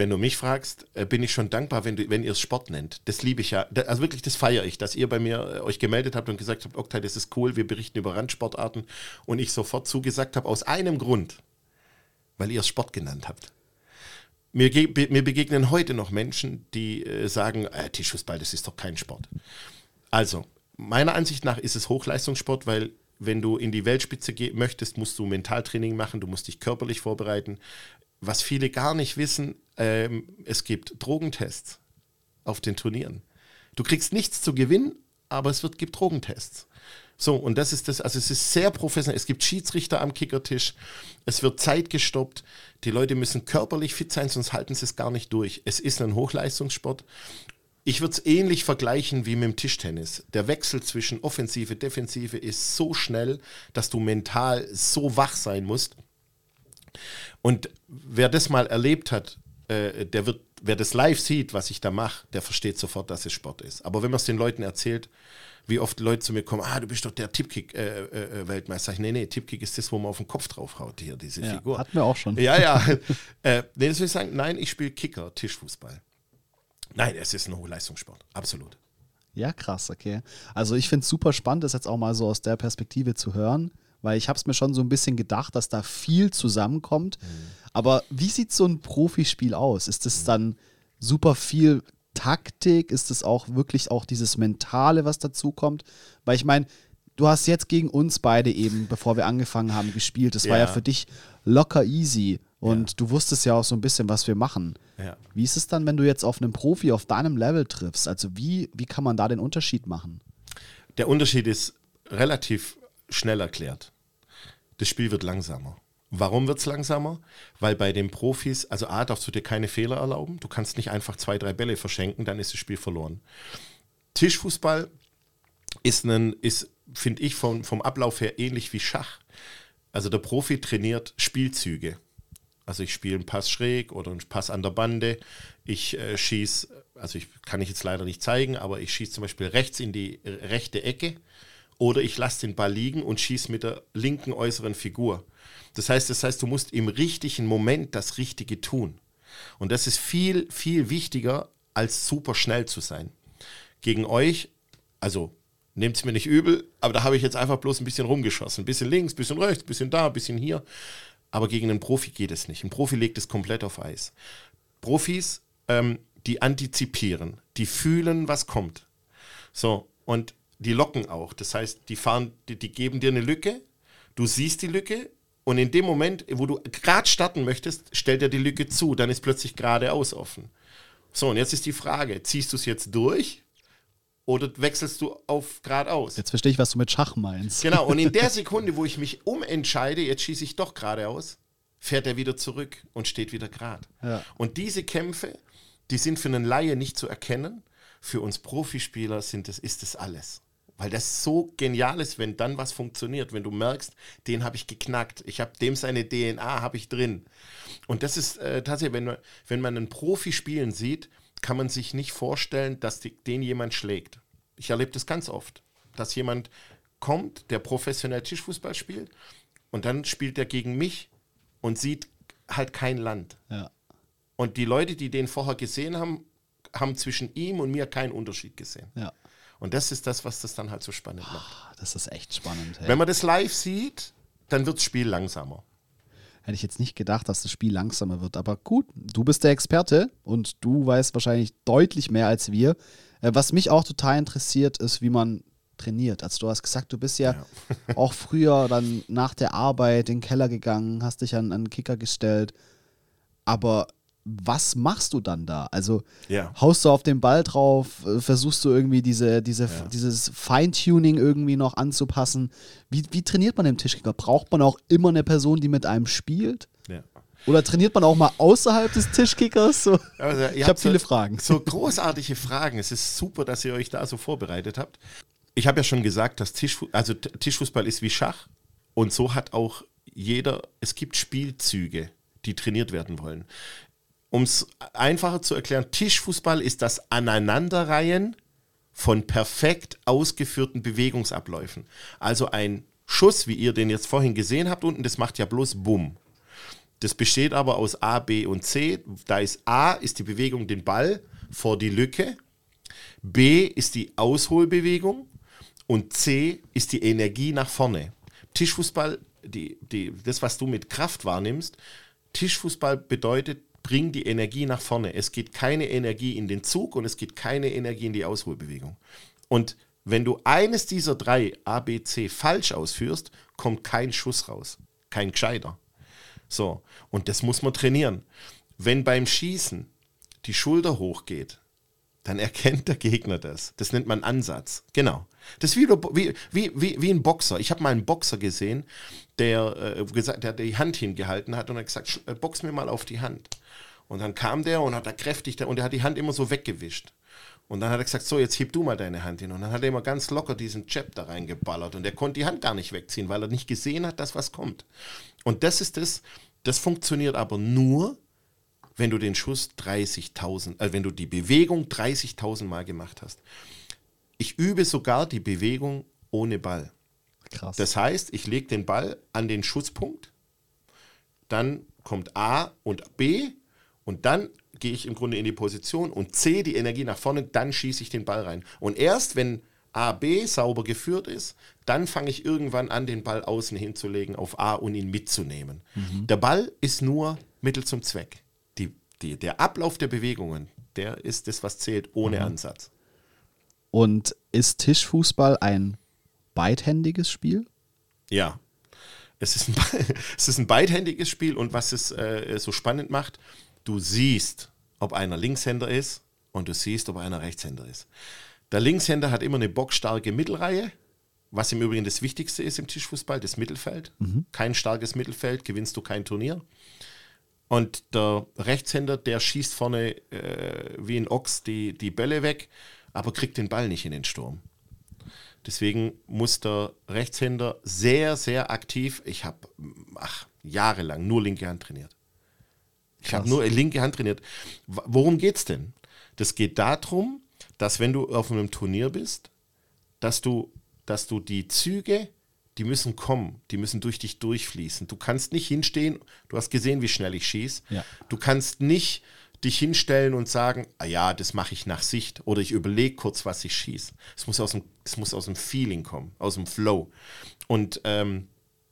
wenn du mich fragst, äh, bin ich schon dankbar, wenn, du, wenn ihr es Sport nennt. Das liebe ich ja. Da, also wirklich, das feiere ich, dass ihr bei mir äh, euch gemeldet habt und gesagt habt, Oktay, das ist cool, wir berichten über Randsportarten. Und ich sofort zugesagt habe, aus einem Grund, weil ihr es Sport genannt habt. Mir, ge- mir begegnen heute noch Menschen, die äh, sagen, äh, Tischfußball, das ist doch kein Sport. Also, meiner Ansicht nach ist es Hochleistungssport, weil wenn du in die Weltspitze gehen möchtest, musst du Mentaltraining machen, du musst dich körperlich vorbereiten. Was viele gar nicht wissen, ähm, es gibt Drogentests auf den Turnieren. Du kriegst nichts zu gewinnen, aber es wird, gibt Drogentests. So, und das ist das, also es ist sehr professionell. Es gibt Schiedsrichter am Kickertisch, es wird Zeit gestoppt, die Leute müssen körperlich fit sein, sonst halten sie es gar nicht durch. Es ist ein Hochleistungssport. Ich würde es ähnlich vergleichen wie mit dem Tischtennis. Der Wechsel zwischen Offensive, Defensive ist so schnell, dass du mental so wach sein musst. Und wer das mal erlebt hat, äh, der wird, wer das live sieht, was ich da mache, der versteht sofort, dass es Sport ist. Aber wenn man es den Leuten erzählt, wie oft Leute zu mir kommen, ah, du bist doch der Tipkick-Weltmeister. Äh, äh, nee, nee, Tipkick ist das, wo man auf den Kopf draufhaut, hier, diese Ja, Figur. hatten wir auch schon. Ja, ja. äh, nee, das will ich sagen, nein, ich spiele Kicker, Tischfußball. Nein, es ist ein Hochleistungssport, absolut. Ja, krass, okay. Also ich finde es super spannend, das jetzt auch mal so aus der Perspektive zu hören, weil ich habe es mir schon so ein bisschen gedacht, dass da viel zusammenkommt. Mhm. Aber wie sieht so ein Profispiel aus? Ist es dann super viel Taktik? Ist es auch wirklich auch dieses Mentale, was dazu kommt? Weil ich meine, du hast jetzt gegen uns beide eben, bevor wir angefangen haben, gespielt. Das ja. war ja für dich locker easy. Und ja. du wusstest ja auch so ein bisschen, was wir machen. Ja. Wie ist es dann, wenn du jetzt auf einen Profi auf deinem Level triffst? Also wie, wie kann man da den Unterschied machen? Der Unterschied ist relativ schnell erklärt. Das Spiel wird langsamer. Warum wird es langsamer? Weil bei den Profis, also A, darfst du dir keine Fehler erlauben. Du kannst nicht einfach zwei, drei Bälle verschenken, dann ist das Spiel verloren. Tischfußball ist, ist finde ich, vom, vom Ablauf her ähnlich wie Schach. Also der Profi trainiert Spielzüge. Also ich spiele einen Pass schräg oder einen Pass an der Bande. Ich äh, schieße, also ich kann ich jetzt leider nicht zeigen, aber ich schieße zum Beispiel rechts in die äh, rechte Ecke oder ich lasse den Ball liegen und schieße mit der linken äußeren Figur. Das heißt, das heißt, du musst im richtigen Moment das Richtige tun. Und das ist viel, viel wichtiger, als super schnell zu sein. Gegen euch, also nehmt es mir nicht übel, aber da habe ich jetzt einfach bloß ein bisschen rumgeschossen. Ein bisschen links, ein bisschen rechts, ein bisschen da, ein bisschen hier. Aber gegen einen Profi geht es nicht. Ein Profi legt es komplett auf Eis. Profis, ähm, die antizipieren, die fühlen, was kommt. So, und die locken auch. Das heißt, die fahren, die, die geben dir eine Lücke, du siehst die Lücke und in dem Moment, wo du gerade starten möchtest, stellt er die Lücke zu, dann ist plötzlich geradeaus offen. So, und jetzt ist die Frage, ziehst du es jetzt durch oder wechselst du auf geradeaus? Jetzt verstehe ich, was du mit Schach meinst. Genau, und in der Sekunde, wo ich mich umentscheide, jetzt schieße ich doch geradeaus, fährt er wieder zurück und steht wieder gerade. Ja. Und diese Kämpfe, die sind für einen Laie nicht zu erkennen, für uns Profispieler sind das, ist das alles. Weil das so genial ist, wenn dann was funktioniert, wenn du merkst, den habe ich geknackt, ich habe dem seine D N A habe ich drin. Und das ist äh, tatsächlich, wenn, wenn man einen Profi spielen sieht, kann man sich nicht vorstellen, dass die, den jemand schlägt. Ich erlebe das ganz oft, dass jemand kommt, der professionell Tischfußball spielt und dann spielt er gegen mich und sieht halt kein Land. Ja. Und die Leute, die den vorher gesehen haben, haben zwischen ihm und mir keinen Unterschied gesehen. Ja. Und das ist das, was das dann halt so spannend oh, macht. Das ist echt spannend. Hey. Wenn man das live sieht, dann wird das Spiel langsamer. Hätte ich jetzt nicht gedacht, dass das Spiel langsamer wird. Aber gut, du bist der Experte und du weißt wahrscheinlich deutlich mehr als wir. Was mich auch total interessiert, ist, wie man trainiert. Also du hast gesagt, du bist ja, ja. auch früher dann nach der Arbeit in den Keller gegangen, hast dich an, an den Kicker gestellt. Aber was machst du dann da? Also ja. haust du auf den Ball drauf, versuchst du irgendwie diese, diese, ja. dieses Feintuning irgendwie noch anzupassen? Wie, wie trainiert man im Tischkicker? Braucht man auch immer eine Person, die mit einem spielt? Ja. Oder trainiert man auch mal außerhalb des Tischkickers? So? Also, ich habe viele so, Fragen. So großartige Fragen. Es ist super, dass ihr euch da so vorbereitet habt. Ich habe ja schon gesagt, dass Tischfu- also Tischfußball ist wie Schach und so hat auch jeder, es gibt Spielzüge, die trainiert werden wollen. Um es einfacher zu erklären, Tischfußball ist das Aneinanderreihen von perfekt ausgeführten Bewegungsabläufen. Also ein Schuss, wie ihr den jetzt vorhin gesehen habt unten, das macht ja bloß Bumm. Das besteht aber aus A, B und C. Da ist A, ist die Bewegung den Ball vor die Lücke. B ist die Ausholbewegung. Und C ist die Energie nach vorne. Tischfußball, die, die, das, was du mit Kraft wahrnimmst, Tischfußball bedeutet, bring die Energie nach vorne. Es geht keine Energie in den Zug und es geht keine Energie in die Ausholbewegung. Und wenn du eines dieser drei A, B, C falsch ausführst, kommt kein Schuss raus. Kein gescheiter. So, und das muss man trainieren. Wenn beim Schießen die Schulter hochgeht, dann erkennt der Gegner das. Das nennt man Ansatz. Genau. Das ist wie, wie, wie, wie, wie ein Boxer. Ich habe mal einen Boxer gesehen, der, äh, gesagt, der die Hand hingehalten hat und hat gesagt, box mir mal auf die Hand. Und dann kam der und hat da kräftig, und er hat die Hand immer so weggewischt. Und dann hat er gesagt, so, jetzt heb du mal deine Hand hin. Und dann hat er immer ganz locker diesen Jab da reingeballert. Und er konnte die Hand gar nicht wegziehen, weil er nicht gesehen hat, dass was kommt. Und das ist das, das funktioniert aber nur, wenn du den Schuss dreißigtausend, also wenn du die Bewegung dreißigtausend Mal gemacht hast. Ich übe sogar die Bewegung ohne Ball. Krass. Das heißt, ich lege den Ball an den Schusspunkt, dann kommt A und B und dann gehe ich im Grunde in die Position und C, die Energie nach vorne, dann schieße ich den Ball rein. Und erst wenn A, B sauber geführt ist, dann fange ich irgendwann an, den Ball außen hinzulegen auf A und ihn mitzunehmen. Mhm. Der Ball ist nur Mittel zum Zweck. Die, die, der Ablauf der Bewegungen, der ist das, was zählt, ohne mhm. Ansatz. Und ist Tischfußball ein beidhändiges Spiel? Ja. Es ist ein, es ist ein beidhändiges Spiel und was es äh, so spannend macht, du siehst, ob einer Linkshänder ist und du siehst, ob einer Rechtshänder ist. Der Linkshänder hat immer eine bockstarke Mittelreihe, was im Übrigen das Wichtigste ist im Tischfußball, das Mittelfeld. Mhm. Kein starkes Mittelfeld, gewinnst du kein Turnier. Und der Rechtshänder, der schießt vorne äh, wie ein Ochs die, die Bälle weg, aber kriegt den Ball nicht in den Sturm. Deswegen muss der Rechtshänder sehr, sehr aktiv, ich habe jahrelang nur linke Hand trainiert. Ich habe nur linke Hand trainiert. Worum geht es denn? Das geht darum, dass wenn du auf einem Turnier bist, dass du, dass du die Züge, die müssen kommen, die müssen durch dich durchfließen. Du kannst nicht hinstehen, du hast gesehen, wie schnell ich schieße. Ja. Du kannst nicht dich hinstellen und sagen, ah ja, das mache ich nach Sicht oder ich überlege kurz, was ich schieße. Es muss aus dem, es muss aus dem Feeling kommen, aus dem Flow. Und ähm,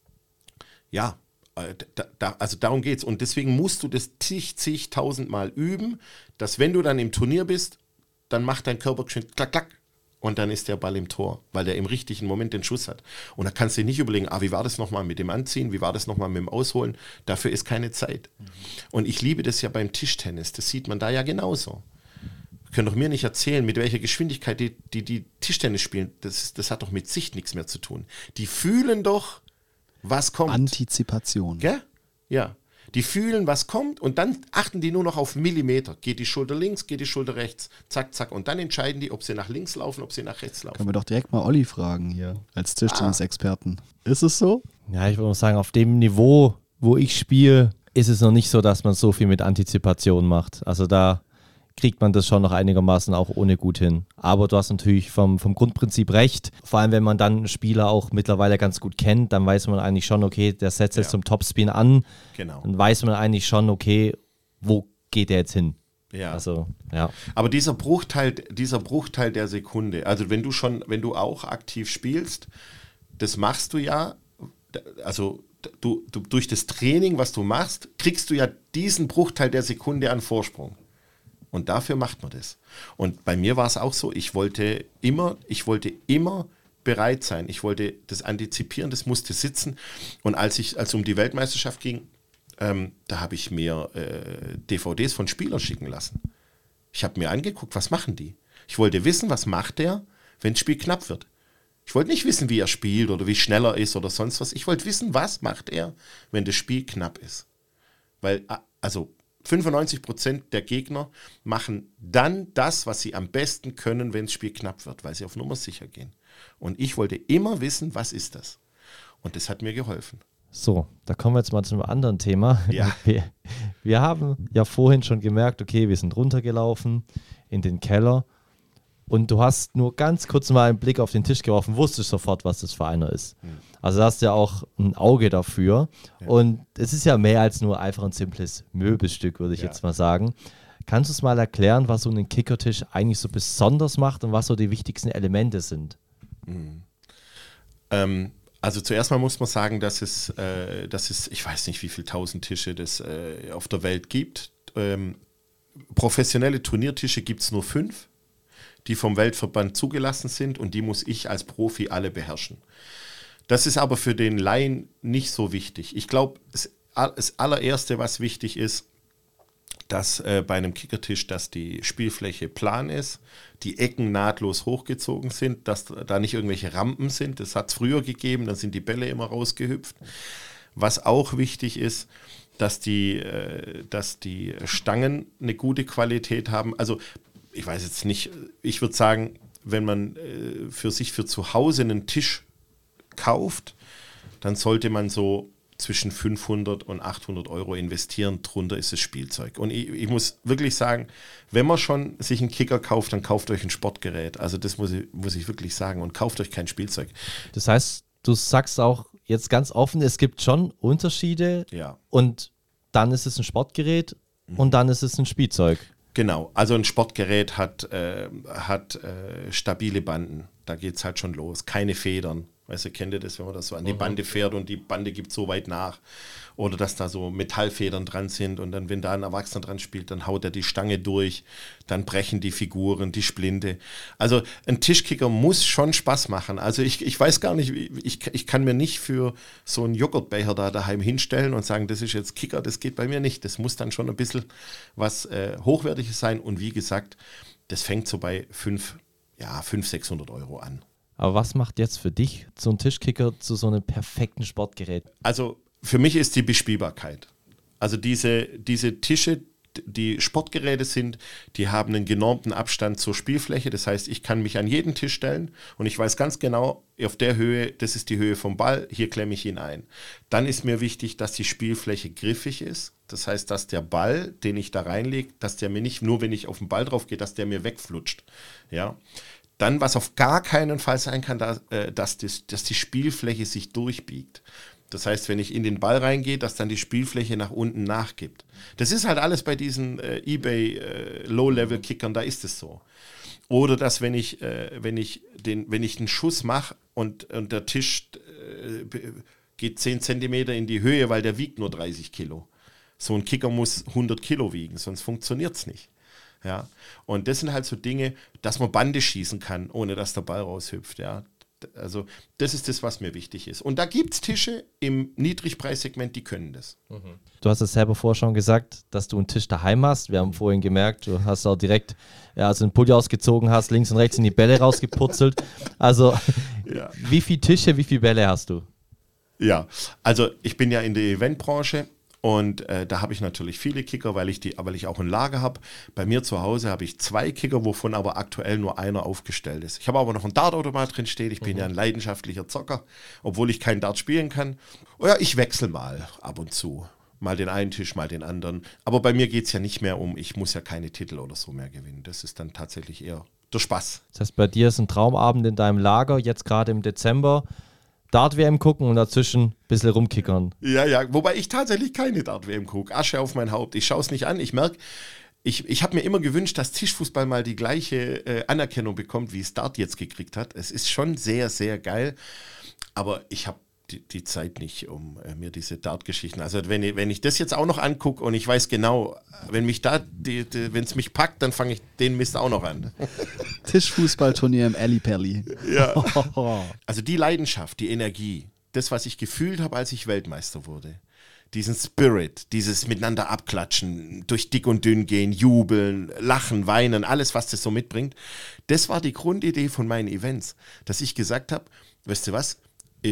ja, Da, da, also darum geht's. Und deswegen musst du das zig, zig, tausendmal üben, dass wenn du dann im Turnier bist, dann macht dein Körper geschwind klack, klack und dann ist der Ball im Tor, weil der im richtigen Moment den Schuss hat. Und da kannst du dir nicht überlegen, ah, wie war das nochmal mit dem Anziehen, wie war das nochmal mit dem Ausholen, dafür ist keine Zeit. Mhm. Und ich liebe das ja beim Tischtennis, das sieht man da ja genauso. Ihr könnt doch mir nicht erzählen, mit welcher Geschwindigkeit die, die, die Tischtennis spielen, das, das hat doch mit Sicht nichts mehr zu tun. Die fühlen doch, was kommt. Antizipation. Gell? Ja. Die fühlen, was kommt und dann achten die nur noch auf Millimeter. Geht die Schulter links, geht die Schulter rechts, zack, zack. Und dann entscheiden die, ob sie nach links laufen, ob sie nach rechts laufen. Können wir doch direkt mal Olli fragen hier, als Tischtennis-Experten. Ah. Ist es so? Ja, ich würde sagen, auf dem Niveau, wo ich spiele, ist es noch nicht so, dass man so viel mit Antizipation macht. Also da kriegt man das schon noch einigermaßen auch ohne gut hin. Aber du hast natürlich vom, vom Grundprinzip recht. Vor allem, wenn man dann einen Spieler auch mittlerweile ganz gut kennt, dann weiß man eigentlich schon, okay, der setzt jetzt ja. zum Topspin an. Genau. Dann weiß man eigentlich schon, okay, wo geht der jetzt hin? Ja. Also, ja. Aber dieser Bruchteil, dieser Bruchteil der Sekunde, also wenn du schon, wenn du auch aktiv spielst, das machst du ja, also du, du durch das Training, was du machst, kriegst du ja diesen Bruchteil der Sekunde an Vorsprung. Und dafür macht man das. Und bei mir war es auch so, ich wollte immer, ich wollte immer bereit sein. Ich wollte das antizipieren, das musste sitzen. Und als ich, als es um die Weltmeisterschaft ging, ähm, da habe ich mir äh, D V Ds von Spielern schicken lassen. Ich habe mir angeguckt, was machen die? Ich wollte wissen, was macht der, wenn das Spiel knapp wird. Ich wollte nicht wissen, wie er spielt oder wie schnell er ist oder sonst was. Ich wollte wissen, was macht er, wenn das Spiel knapp ist. Weil, also fünfundneunzig Prozent der Gegner machen dann das, was sie am besten können, wenn das Spiel knapp wird, weil sie auf Nummer sicher gehen. Und ich wollte immer wissen, was ist das? Und das hat mir geholfen. So, da kommen wir jetzt mal zu einem anderen Thema. Ja. Wir, wir haben ja vorhin schon gemerkt, okay, wir sind runtergelaufen in den Keller und du hast nur ganz kurz mal einen Blick auf den Tisch geworfen, wusstest sofort, was das für einer ist. Mhm. Also da hast du ja auch ein Auge dafür. Ja. Und es ist ja mehr als nur einfach ein simples Möbelstück, würde ich ja. jetzt mal sagen. Kannst du es mal erklären, was so ein Kickertisch eigentlich so besonders macht und was so die wichtigsten Elemente sind? Mhm. Ähm, also zuerst mal muss man sagen, dass es, äh, dass es, ich weiß nicht, wie viele tausend Tische das äh, auf der Welt gibt. Ähm, professionelle Turniertische gibt es nur fünf, die vom Weltverband zugelassen sind und die muss ich als Profi alle beherrschen. Das ist aber für den Laien nicht so wichtig. Ich glaube, das, das allererste, was wichtig ist, dass äh, bei einem Kickertisch, dass die Spielfläche plan ist, die Ecken nahtlos hochgezogen sind, dass da nicht irgendwelche Rampen sind. Das hat es früher gegeben, dann sind die Bälle immer rausgehüpft. Was auch wichtig ist, dass die, äh, dass die Stangen eine gute Qualität haben. Also ich weiß jetzt nicht, ich würde sagen, wenn man äh, für sich für zu Hause einen Tisch kauft, dann sollte man so zwischen fünfhundert und achthundert Euro investieren, drunter ist es Spielzeug. Und ich, ich muss wirklich sagen, wenn man schon sich einen Kicker kauft, dann kauft euch ein Sportgerät. Also das muss ich, muss ich wirklich sagen und kauft euch kein Spielzeug. Das heißt, du sagst auch jetzt ganz offen, es gibt schon Unterschiede ja. und dann ist es ein Sportgerät mhm. und dann ist es ein Spielzeug. Genau, also ein Sportgerät hat, äh, hat äh, stabile Banden, da geht es halt schon los, keine Federn. Weißt du, kennt ihr das, wenn man das so an die Bande fährt und die Bande gibt so weit nach? Oder dass da so Metallfedern dran sind und dann, wenn da ein Erwachsener dran spielt, dann haut er die Stange durch, dann brechen die Figuren, die Splinte. Also ein Tischkicker muss schon Spaß machen. Also ich, ich weiß gar nicht, ich, ich kann mir nicht für so einen Joghurtbecher da daheim hinstellen und sagen, das ist jetzt Kicker, das geht bei mir nicht. Das muss dann schon ein bisschen was äh, Hochwertiges sein und wie gesagt, das fängt so bei fünf, ja, fünfhundert, sechshundert Euro an. Aber was macht jetzt für dich so ein Tischkicker zu so einem perfekten Sportgerät? Also für mich ist die Bespielbarkeit. Also diese, diese Tische, die Sportgeräte sind, die haben einen genormten Abstand zur Spielfläche. Das heißt, ich kann mich an jeden Tisch stellen und ich weiß ganz genau, auf der Höhe, das ist die Höhe vom Ball, hier klemme ich ihn ein. Dann ist mir wichtig, dass die Spielfläche griffig ist. Das heißt, dass der Ball, den ich da reinlege, dass der mir nicht, nur wenn ich auf den Ball drauf gehe, dass der mir wegflutscht. Ja. Dann, was auf gar keinen Fall sein kann, dass, äh, dass, das, dass die Spielfläche sich durchbiegt. Das heißt, wenn ich in den Ball reingehe, dass dann die Spielfläche nach unten nachgibt. Das ist halt alles bei diesen äh, eBay äh, Low-Level-Kickern, da ist es so. Oder dass, wenn ich, äh, wenn ich, den, wenn ich einen Schuss mache und, und der Tisch äh, geht zehn Zentimeter in die Höhe, weil der wiegt nur dreißig Kilo. So ein Kicker muss hundert Kilo wiegen, sonst funktioniert es nicht. Ja, und das sind halt so Dinge, dass man Bande schießen kann, ohne dass der Ball raushüpft. Ja, also das ist das, was mir wichtig ist. Und da gibt es Tische im Niedrigpreissegment, die können das. Mhm. Du hast es selber vorher schon gesagt, dass du einen Tisch daheim hast. Wir haben vorhin gemerkt, du hast auch direkt, ja, als du den Pulli ausgezogen hast, links und rechts in die Bälle rausgeputzelt. Also ja. Wie viele Tische, wie viele Bälle hast du? Ja, also ich bin ja in der Eventbranche. Und äh, da habe ich natürlich viele Kicker, weil ich, die, weil ich auch ein Lager habe. Bei mir zu Hause habe ich zwei Kicker, wovon aber aktuell nur einer aufgestellt ist. Ich habe aber noch einen Dartautomat drin stehen. Ich bin mhm. ja ein leidenschaftlicher Zocker, obwohl ich keinen Dart spielen kann. Oh ja, ich wechsle mal ab und zu. Mal den einen Tisch, mal den anderen. Aber bei mir geht es ja nicht mehr um, ich muss ja keine Titel oder so mehr gewinnen. Das ist dann tatsächlich eher der Spaß. Das heißt, bei dir ist ein Traumabend in deinem Lager, jetzt gerade im Dezember. Dart-W M gucken und dazwischen ein bisschen rumkickern. Ja, ja, wobei ich tatsächlich keine Dart-W M gucke. Asche auf mein Haupt. Ich schaue es nicht an. Ich merke, ich, ich habe mir immer gewünscht, dass Tischfußball mal die gleiche äh, Anerkennung bekommt, wie es Dart jetzt gekriegt hat. Es ist schon sehr, sehr geil. Aber ich habe die, die Zeit nicht, um äh, mir diese Dart-Geschichten. Also wenn ich, wenn ich das jetzt auch noch angucke und ich weiß genau, wenn mich da, die, die, wenn es mich packt, dann fange ich den Mist auch noch an. Tischfußballturnier im Ellipelli. Ja. Also die Leidenschaft, die Energie, das, was ich gefühlt habe, als ich Weltmeister wurde. Diesen Spirit, dieses miteinander abklatschen, durch dick und dünn gehen, jubeln, lachen, weinen, alles, was das so mitbringt. Das war die Grundidee von meinen Events, dass ich gesagt habe, weißt du was,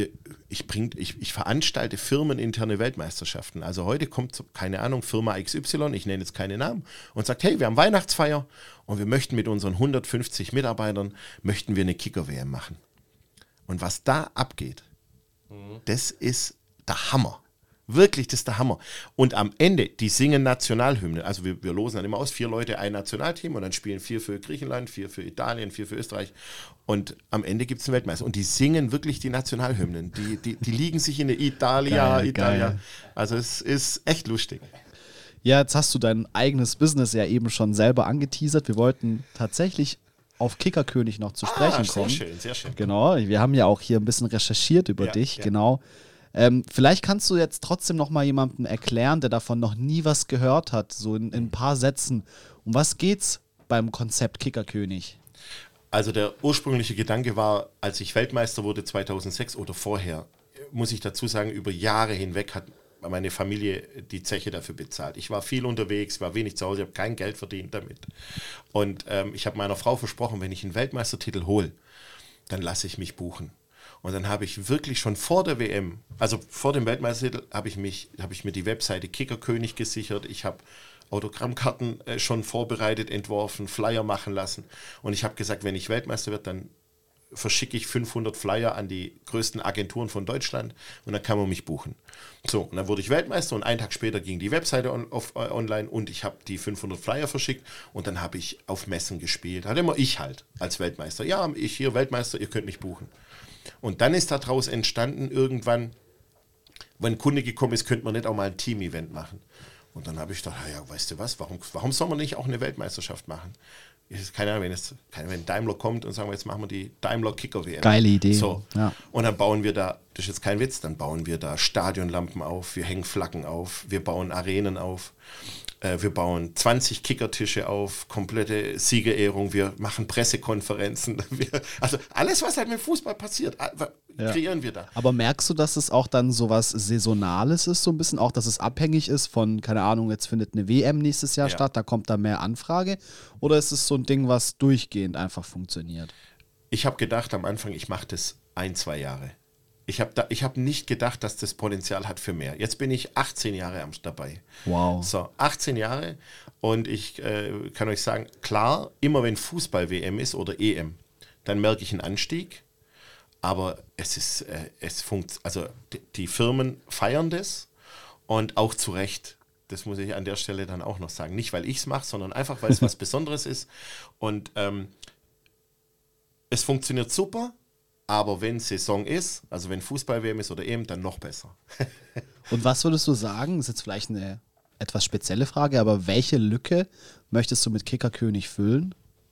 ich, bring, ich, ich veranstalte firmeninterne Weltmeisterschaften. Also heute kommt, keine Ahnung, Firma X Y, ich nenne jetzt keine Namen, und sagt, hey, wir haben Weihnachtsfeier und wir möchten mit unseren hundertfünfzig Mitarbeitern, möchten wir eine Kicker-W M machen. Und was da abgeht, mhm. das ist der Hammer. Wirklich, das ist der Hammer. Und am Ende, die singen Nationalhymne. Also wir, wir losen dann immer aus, vier Leute, ein Nationalteam und dann spielen vier für Griechenland, vier für Italien, vier für Österreich. Und am Ende gibt es einen Weltmeister. Und die singen wirklich die Nationalhymnen. Die, die, die liegen sich in der Italia, Geil, Italia. geil. Also es ist echt lustig. Ja, jetzt hast du dein eigenes Business ja eben schon selber angeteasert. Wir wollten tatsächlich auf Kickerkönig noch zu sprechen Ah, sehr kommen. schön, sehr schön. Genau, wir haben ja auch hier ein bisschen recherchiert über Ja, dich, ja. genau. Ähm, vielleicht kannst du jetzt trotzdem noch mal jemandem erklären, der davon noch nie was gehört hat, so in, in ein paar Sätzen. Um was geht's beim Konzept Kickerkönig? Also der ursprüngliche Gedanke war, als ich Weltmeister wurde zweitausendsechs oder vorher, muss ich dazu sagen, über Jahre hinweg hat meine Familie die Zeche dafür bezahlt. Ich war viel unterwegs, war wenig zu Hause, ich habe kein Geld verdient damit. Und ähm, ich habe meiner Frau versprochen, wenn ich einen Weltmeistertitel hole, dann lasse ich mich buchen. Und dann habe ich wirklich schon vor der W M, also vor dem Weltmeistertitel, habe ich, mich, habe ich mir die Webseite Kickerkönig gesichert. Ich habe Autogrammkarten äh, schon vorbereitet, entworfen, Flyer machen lassen. Und ich habe gesagt, wenn ich Weltmeister werde, dann verschicke ich fünfhundert Flyer an die größten Agenturen von Deutschland und dann kann man mich buchen. So, und dann wurde ich Weltmeister und einen Tag später ging die Webseite on, auf, uh, online und ich habe die fünfhundert Flyer verschickt und dann habe ich auf Messen gespielt. Hat immer ich halt als Weltmeister. Ja, ich hier Weltmeister, ihr könnt mich buchen. Und dann ist daraus entstanden irgendwann, wenn ein Kunde gekommen ist, könnte man nicht auch mal ein Team-Event machen. Und dann habe ich gedacht, ja, weißt du was, warum, warum soll man nicht auch eine Weltmeisterschaft machen? Keine Ahnung, wenn, jetzt, keine Ahnung, wenn Daimler kommt und sagen wir, jetzt machen wir die Daimler Kicker W M. Geile Idee. So. Ja. Und dann bauen wir da, das ist jetzt kein Witz, dann bauen wir da Stadionlampen auf, wir hängen Flaggen auf, wir bauen Arenen auf, äh, wir bauen zwanzig Kickertische auf, komplette Siegerehrung, wir machen Pressekonferenzen. Wir, also alles, was halt mit Fußball passiert, Ja. kreieren wir da. Aber merkst du, dass es auch dann so was Saisonales ist, so ein bisschen auch, dass es abhängig ist von, keine Ahnung, jetzt findet eine W M nächstes Jahr Ja. statt, da kommt da mehr Anfrage? Oder ist es so ein Ding, was durchgehend einfach funktioniert? Ich habe gedacht am Anfang, ich mache das ein, zwei Jahre. Ich habe da, ich hab nicht gedacht, dass das Potenzial hat für mehr. Jetzt bin ich achtzehn Jahre am dabei. Wow. So, achtzehn Jahre und ich äh, kann euch sagen, klar, immer wenn Fußball-W M ist oder E M, dann merke ich einen Anstieg, aber es ist, äh, es funkt, also die, die Firmen feiern das und auch zu Recht. Das muss ich an der Stelle dann auch noch sagen. Nicht, weil ich es mache, sondern einfach, weil es was Besonderes ist. Und ähm, es funktioniert super, aber wenn Saison ist, also wenn Fußball-W M ist oder E M, dann noch besser. Und was würdest du sagen, ist jetzt vielleicht eine etwas spezielle Frage, aber welche Lücke möchtest du mit Kickerkönig füllen?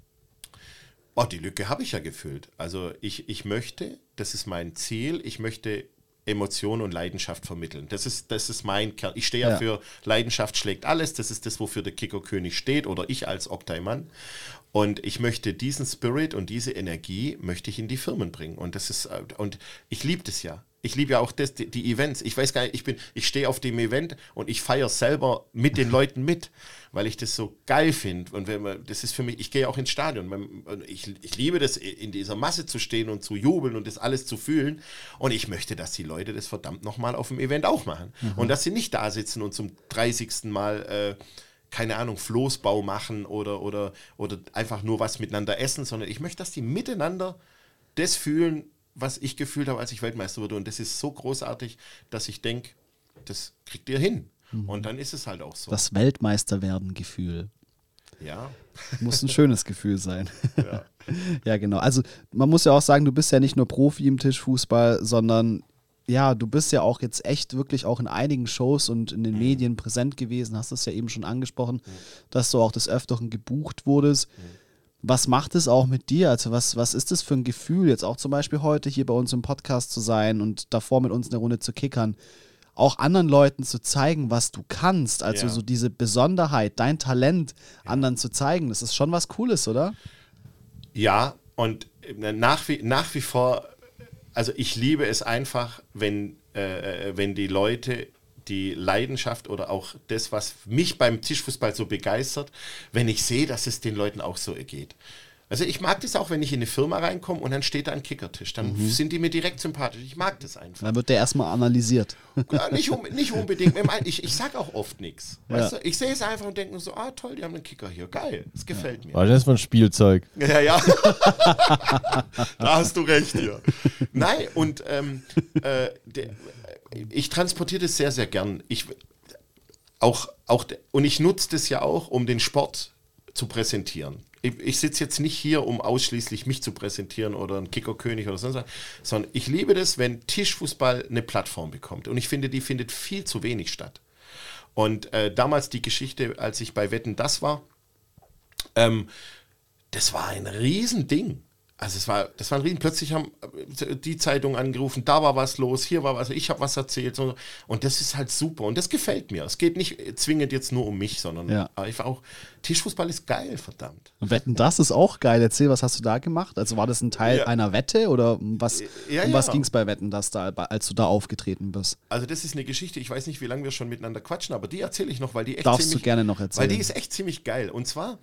Oh, die Lücke habe ich ja gefüllt. Also ich, ich möchte, das ist mein Ziel, ich möchte Emotion und Leidenschaft vermitteln. Das ist, das ist mein Kern. Ich stehe ja, Ja. für Leidenschaft schlägt alles. Das ist das, wofür der Kickerkönig steht oder ich als Oktay Mann. Und ich möchte diesen Spirit und diese Energie möchte ich in die Firmen bringen. Und das ist, und ich liebe das ja. Ich liebe ja auch das, die, die Events. Ich weiß gar nicht, ich bin, ich stehe auf dem Event und ich feiere selber mit den Leuten mit, weil ich das so geil finde. Und wenn man, das ist für mich, ich gehe auch ins Stadion. Ich, ich liebe das, in dieser Masse zu stehen und zu jubeln und das alles zu fühlen. Und ich möchte, dass die Leute das verdammt nochmal auf dem Event auch machen. Mhm. Und dass sie nicht da sitzen und zum dreißigsten Mal äh, keine Ahnung, Floßbau machen oder, oder, oder einfach nur was miteinander essen, sondern ich möchte, dass die miteinander das fühlen, was ich gefühlt habe, als ich Weltmeister wurde. Und das ist so großartig, dass ich denke, das kriegt ihr hin. Mhm. Und dann ist es halt auch so. Das Weltmeisterwerden-Gefühl. Ja. Muss ein schönes Gefühl sein. Ja. Ja, genau. Also man muss ja auch sagen, du bist ja nicht nur Profi im Tischfußball, sondern ja, du bist ja auch jetzt echt wirklich auch in einigen Shows und in den mhm. Medien präsent gewesen, hast es ja eben schon angesprochen, mhm. dass du auch des Öfteren gebucht wurdest. Mhm. Was macht es auch mit dir? Also was, was ist das für ein Gefühl, jetzt auch zum Beispiel heute hier bei uns im Podcast zu sein und davor mit uns eine Runde zu kickern, auch anderen Leuten zu zeigen, was du kannst, also ja. so diese Besonderheit, dein Talent ja. anderen zu zeigen, das ist schon was Cooles, oder? Ja, und nach wie, nach wie vor, also ich liebe es einfach, wenn, äh, wenn die Leute die Leidenschaft oder auch das, was mich beim Tischfußball so begeistert, wenn ich sehe, dass es den Leuten auch so ergeht. Also ich mag das auch, wenn ich in eine Firma reinkomme und dann steht da ein Kickertisch. Dann mhm. sind die mir direkt sympathisch. Ich mag das einfach. Dann wird der erstmal analysiert. Ja, nicht, um, nicht unbedingt. Ich, ich sage auch oft nichts. Ja. Weißt du? Ich sehe es einfach und denke nur so, ah toll, die haben einen Kicker hier. Geil, das gefällt ja. mir. War das von Spielzeug? Ja, ja. Da hast du recht hier. Nein, und ähm, äh, der, ich transportiere das sehr, sehr gern. Ich, auch, auch, und ich nutze das ja auch, um den Sport zu präsentieren. Ich, ich sitze jetzt nicht hier, um ausschließlich mich zu präsentieren oder einen Kickerkönig oder sonst was, sondern ich liebe das, wenn Tischfußball eine Plattform bekommt. Und ich finde, die findet viel zu wenig statt. Und äh, damals die Geschichte, als ich bei Wetten, das war, ähm, das war ein Riesending. Also es war, das war ein Riesen. Plötzlich haben die Zeitungen angerufen, da war was los, hier war was, ich habe was erzählt. Und das ist halt super und das gefällt mir. Es geht nicht zwingend jetzt nur um mich, sondern ja. einfach auch, Tischfußball ist geil, verdammt. Und Wetten, das ist auch geil. Erzähl, was hast du da gemacht? Also war das ein Teil ja. einer Wette oder um was, ja, um was ja. ging es bei Wetten, das da, als du da aufgetreten bist? Also das ist eine Geschichte, ich weiß nicht, wie lange wir schon miteinander quatschen, aber die erzähle ich noch, weil die echt Darfst ziemlich, du gerne noch erzählen. Weil die ist echt ziemlich geil. Und zwar,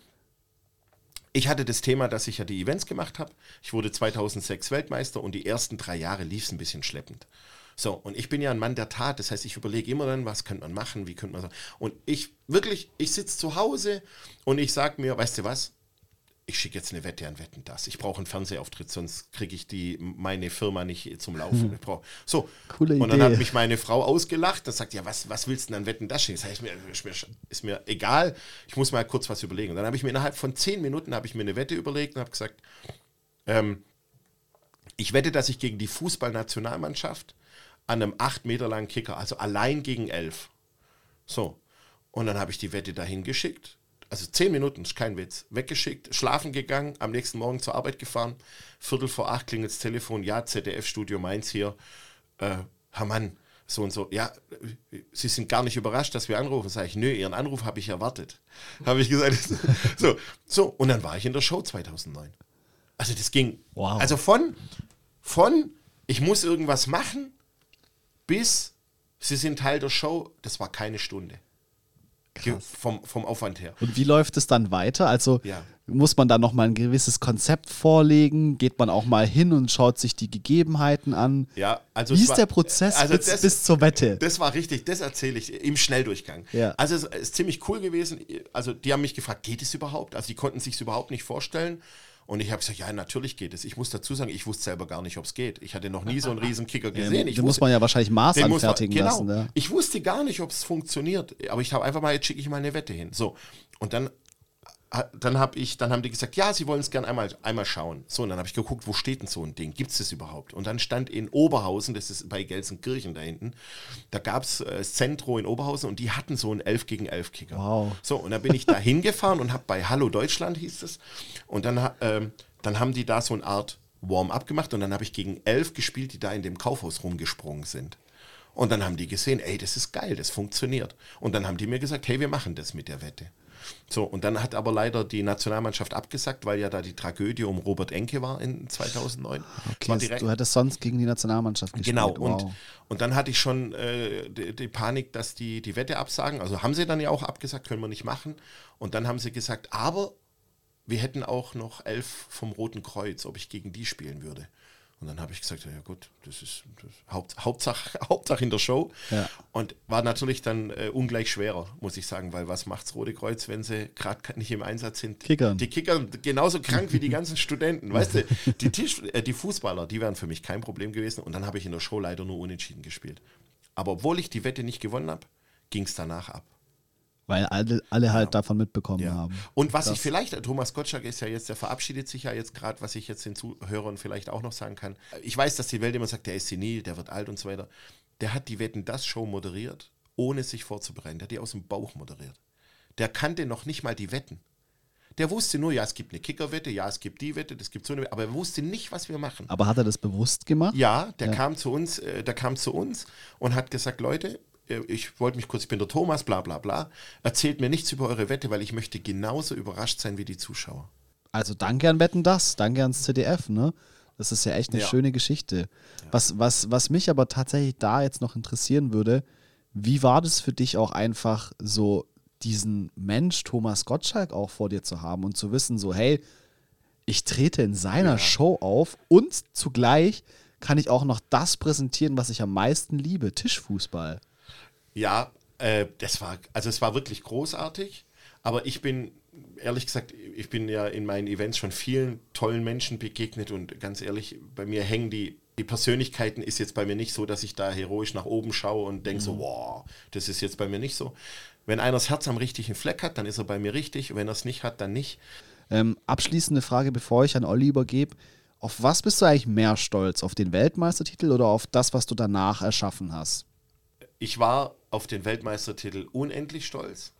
ich hatte das Thema, dass ich ja die Events gemacht habe. Ich wurde zweitausendsechs Weltmeister und die ersten drei Jahre lief es ein bisschen schleppend. So, und ich bin ja ein Mann der Tat, das heißt, ich überlege immer dann, was könnte man machen, wie könnte man so. Und ich, wirklich, ich sitze zu Hause und ich sage mir, weißt du was, ich schicke jetzt eine Wette an Wetten, das. Ich brauche einen Fernsehauftritt, sonst kriege ich die, meine Firma nicht zum Laufen. Hm. Ich brauch, so, coole Idee. Und dann hat mich meine Frau ausgelacht, das sagt, ja, was, was willst du denn an Wetten, das schicken? Das heißt, ist mir, ist mir egal, ich muss mal kurz was überlegen. Und dann habe ich mir innerhalb von zehn Minuten habe ich mir eine Wette überlegt und habe gesagt, ähm, ich wette, dass ich gegen die Fußballnationalmannschaft an einem acht Meter langen Kicker, also allein gegen elf. So. Und dann habe ich die Wette dahin geschickt. Also zehn Minuten, ist kein Witz. Weggeschickt, schlafen gegangen, am nächsten Morgen zur Arbeit gefahren. Viertel vor acht klingelt das Telefon. Ja, Z D F-Studio Mainz hier. Äh, Herr Mann, so und so. Ja, Sie sind gar nicht überrascht, dass wir anrufen. Sag ich, nö, Ihren Anruf habe ich erwartet. Habe ich gesagt. so, so, und dann war ich in der Show zweitausendneun. Also das ging. Wow. Also von, von, ich muss irgendwas machen, bis Sie sind Teil der Show, das war keine Stunde. Krass. Vom, vom Aufwand her. Und wie läuft es dann weiter? Also ja. muss man da nochmal ein gewisses Konzept vorlegen? Geht man auch mal hin und schaut sich die Gegebenheiten an? Ja, also wie ist war, der Prozess also bis, das, bis zur Wette? Das war richtig, das erzähle ich im Schnelldurchgang. Ja. Also es ist ziemlich cool gewesen. Also die haben mich gefragt, geht es überhaupt? Also die konnten sich es überhaupt nicht vorstellen. Und ich habe gesagt, ja, natürlich geht es. Ich muss dazu sagen, ich wusste selber gar nicht, ob es geht. Ich hatte noch nie so einen riesen Kicker gesehen. Ja, ich den wusste, muss man ja wahrscheinlich Maß anfertigen man, genau, lassen. Ja. Ich wusste gar nicht, ob es funktioniert. Aber ich habe einfach mal, jetzt schicke ich mal eine Wette hin. So, und dann, dann, hab ich, dann haben die gesagt, ja, sie wollen es gerne einmal, einmal schauen. So, und dann habe ich geguckt, wo steht denn so ein Ding? Gibt es das überhaupt? Und dann stand in Oberhausen, das ist bei Gelsenkirchen da hinten, da gab es äh, Centro in Oberhausen und die hatten so einen elf gegen elf Kicker. Wow. So, und dann bin ich da hingefahren und habe bei Hallo Deutschland, hieß es, und dann ähm, Dann haben die da so eine Art Warm-up gemacht und dann habe ich gegen elf gespielt, die da in dem Kaufhaus rumgesprungen sind. Und dann haben die gesehen, ey, das ist geil, das funktioniert. Und dann haben die mir gesagt, hey, wir machen das mit der Wette. So, und dann hat aber leider die Nationalmannschaft abgesagt, weil ja da die Tragödie um Robert Enke war in zweitausendneun. Okay, direkt, du hättest sonst gegen die Nationalmannschaft gespielt. Genau, wow. und, und dann hatte ich schon äh, die, die Panik, dass die die Wette absagen. Also haben sie dann ja auch abgesagt, können wir nicht machen. Und dann haben sie gesagt, aber wir hätten auch noch elf vom Roten Kreuz, ob ich gegen die spielen würde. Und dann habe ich gesagt, ja gut, das ist das Haupt, Hauptsache, Hauptsache in der Show. Ja. Und war natürlich dann äh, ungleich schwerer, muss ich sagen, weil was macht's Rote Kreuz, wenn sie gerade nicht im Einsatz sind? Kickern. Die Kickern genauso krank wie die ganzen Studenten. Weißt du, die, Tisch, äh, die Fußballer, die wären für mich kein Problem gewesen. Und dann habe ich in der Show leider nur unentschieden gespielt. Aber obwohl ich die Wette nicht gewonnen habe, ging es danach ab. Weil alle, alle halt ja. davon mitbekommen ja. haben. Und was Krass. ich vielleicht, Thomas Gottschalk ist ja jetzt, der verabschiedet sich ja jetzt gerade, was ich jetzt den Zuhörern vielleicht auch noch sagen kann. Ich weiß, dass die Welt immer sagt, der ist senil, der wird alt und so weiter. Der hat die Wetten, das Show moderiert, ohne sich vorzubereiten. Der hat die aus dem Bauch moderiert. Der kannte noch nicht mal die Wetten. Der wusste nur, ja, es gibt eine Kickerwette, ja, es gibt die Wette, es gibt so eine Wette, aber er wusste nicht, was wir machen. Aber hat er das bewusst gemacht? Ja, der ja. kam zu uns, äh, der kam zu uns und hat gesagt, Leute, ich wollte mich kurz, ich bin der Thomas, bla bla bla. Erzählt mir nichts über eure Wette, weil ich möchte genauso überrascht sein wie die Zuschauer. Also danke an Wetten, das, danke ans Z D F, ne? Das ist ja echt eine ja. schöne Geschichte. Ja. Was, was, was mich aber tatsächlich da jetzt noch interessieren würde, wie war das für dich auch einfach so, diesen Mensch Thomas Gottschalk auch vor dir zu haben und zu wissen, so hey, ich trete in seiner ja. Show auf und zugleich kann ich auch noch das präsentieren, was ich am meisten liebe, Tischfußball. Ja, äh, das war, also es war wirklich großartig, aber ich bin, ehrlich gesagt, ich bin ja in meinen Events schon vielen tollen Menschen begegnet und ganz ehrlich, bei mir hängen die, die Persönlichkeiten ist jetzt bei mir nicht so, dass ich da heroisch nach oben schaue und denke mhm. so, wow, das ist jetzt bei mir nicht so. Wenn einer das Herz am richtigen Fleck hat, dann ist er bei mir richtig. Wenn er es nicht hat, dann nicht. Ähm, abschließende Frage, bevor ich an Olli übergebe. Auf was bist du eigentlich mehr stolz? Auf den Weltmeistertitel oder auf das, was du danach erschaffen hast? Ich war auf den Weltmeistertitel unendlich stolz.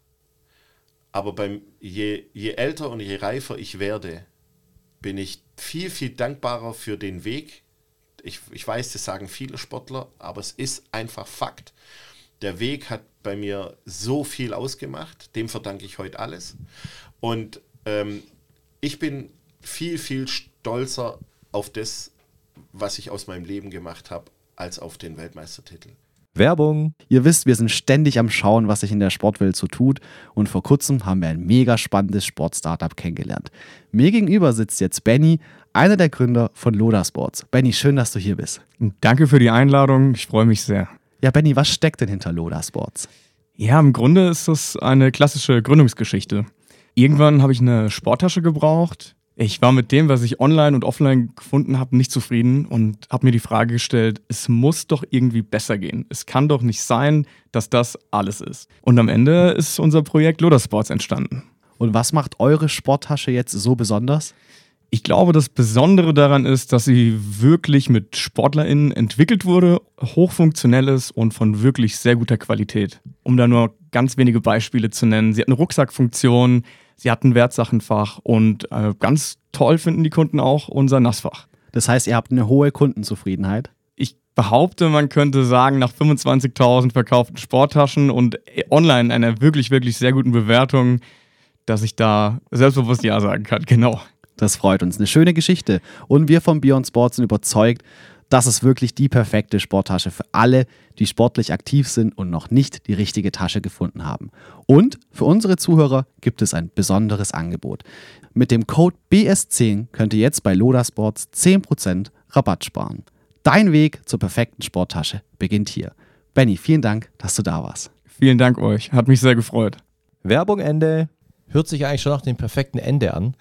Aber beim, je, je älter und je reifer ich werde, bin ich viel, viel dankbarer für den Weg. Ich, ich weiß, das sagen viele Sportler, aber es ist einfach Fakt. Der Weg hat bei mir so viel ausgemacht, dem verdanke ich heute alles. Und ähm, ich bin viel, viel stolzer auf das, was ich aus meinem Leben gemacht habe, als auf den Weltmeistertitel. Werbung. Ihr wisst, wir sind ständig am Schauen, was sich in der Sportwelt so tut. Und vor kurzem haben wir ein mega spannendes Sport-Startup kennengelernt. Mir gegenüber sitzt jetzt Benny, einer der Gründer von Loda Sports. Benny, schön, dass du hier bist. Danke für die Einladung, ich freue mich sehr. Ja, Benny, was steckt denn hinter Loda Sports? Ja, im Grunde ist das eine klassische Gründungsgeschichte. Irgendwann habe ich eine Sporttasche gebraucht. Ich war mit dem, was ich online und offline gefunden habe, nicht zufrieden und habe mir die Frage gestellt, es muss doch irgendwie besser gehen. Es kann doch nicht sein, dass das alles ist. Und am Ende ist unser Projekt Loda Sports entstanden. Und was macht eure Sporttasche jetzt so besonders? Ich glaube, das Besondere daran ist, dass sie wirklich mit SportlerInnen entwickelt wurde, hochfunktionell ist und von wirklich sehr guter Qualität. Um da nur ganz wenige Beispiele zu nennen. Sie hat eine Rucksackfunktion, sie hat ein Wertsachenfach und äh, ganz toll finden die Kunden auch unser Nassfach. Das heißt, ihr habt eine hohe Kundenzufriedenheit? Ich behaupte, man könnte sagen, nach fünfundzwanzigtausend verkauften Sporttaschen und online einer wirklich, wirklich sehr guten Bewertung, dass ich da selbstbewusst Ja sagen kann. Genau. Das freut uns. Eine schöne Geschichte. Und wir von Beyond Sports sind überzeugt, das ist wirklich die perfekte Sporttasche für alle, die sportlich aktiv sind und noch nicht die richtige Tasche gefunden haben. Und für unsere Zuhörer gibt es ein besonderes Angebot. Mit dem Code B S zehn könnt ihr jetzt bei Loda Sports zehn Prozent Rabatt sparen. Dein Weg zur perfekten Sporttasche beginnt hier. Benny, vielen Dank, dass du da warst. Vielen Dank euch, hat mich sehr gefreut. Werbung Ende. Hört sich eigentlich schon nach dem perfekten Ende an.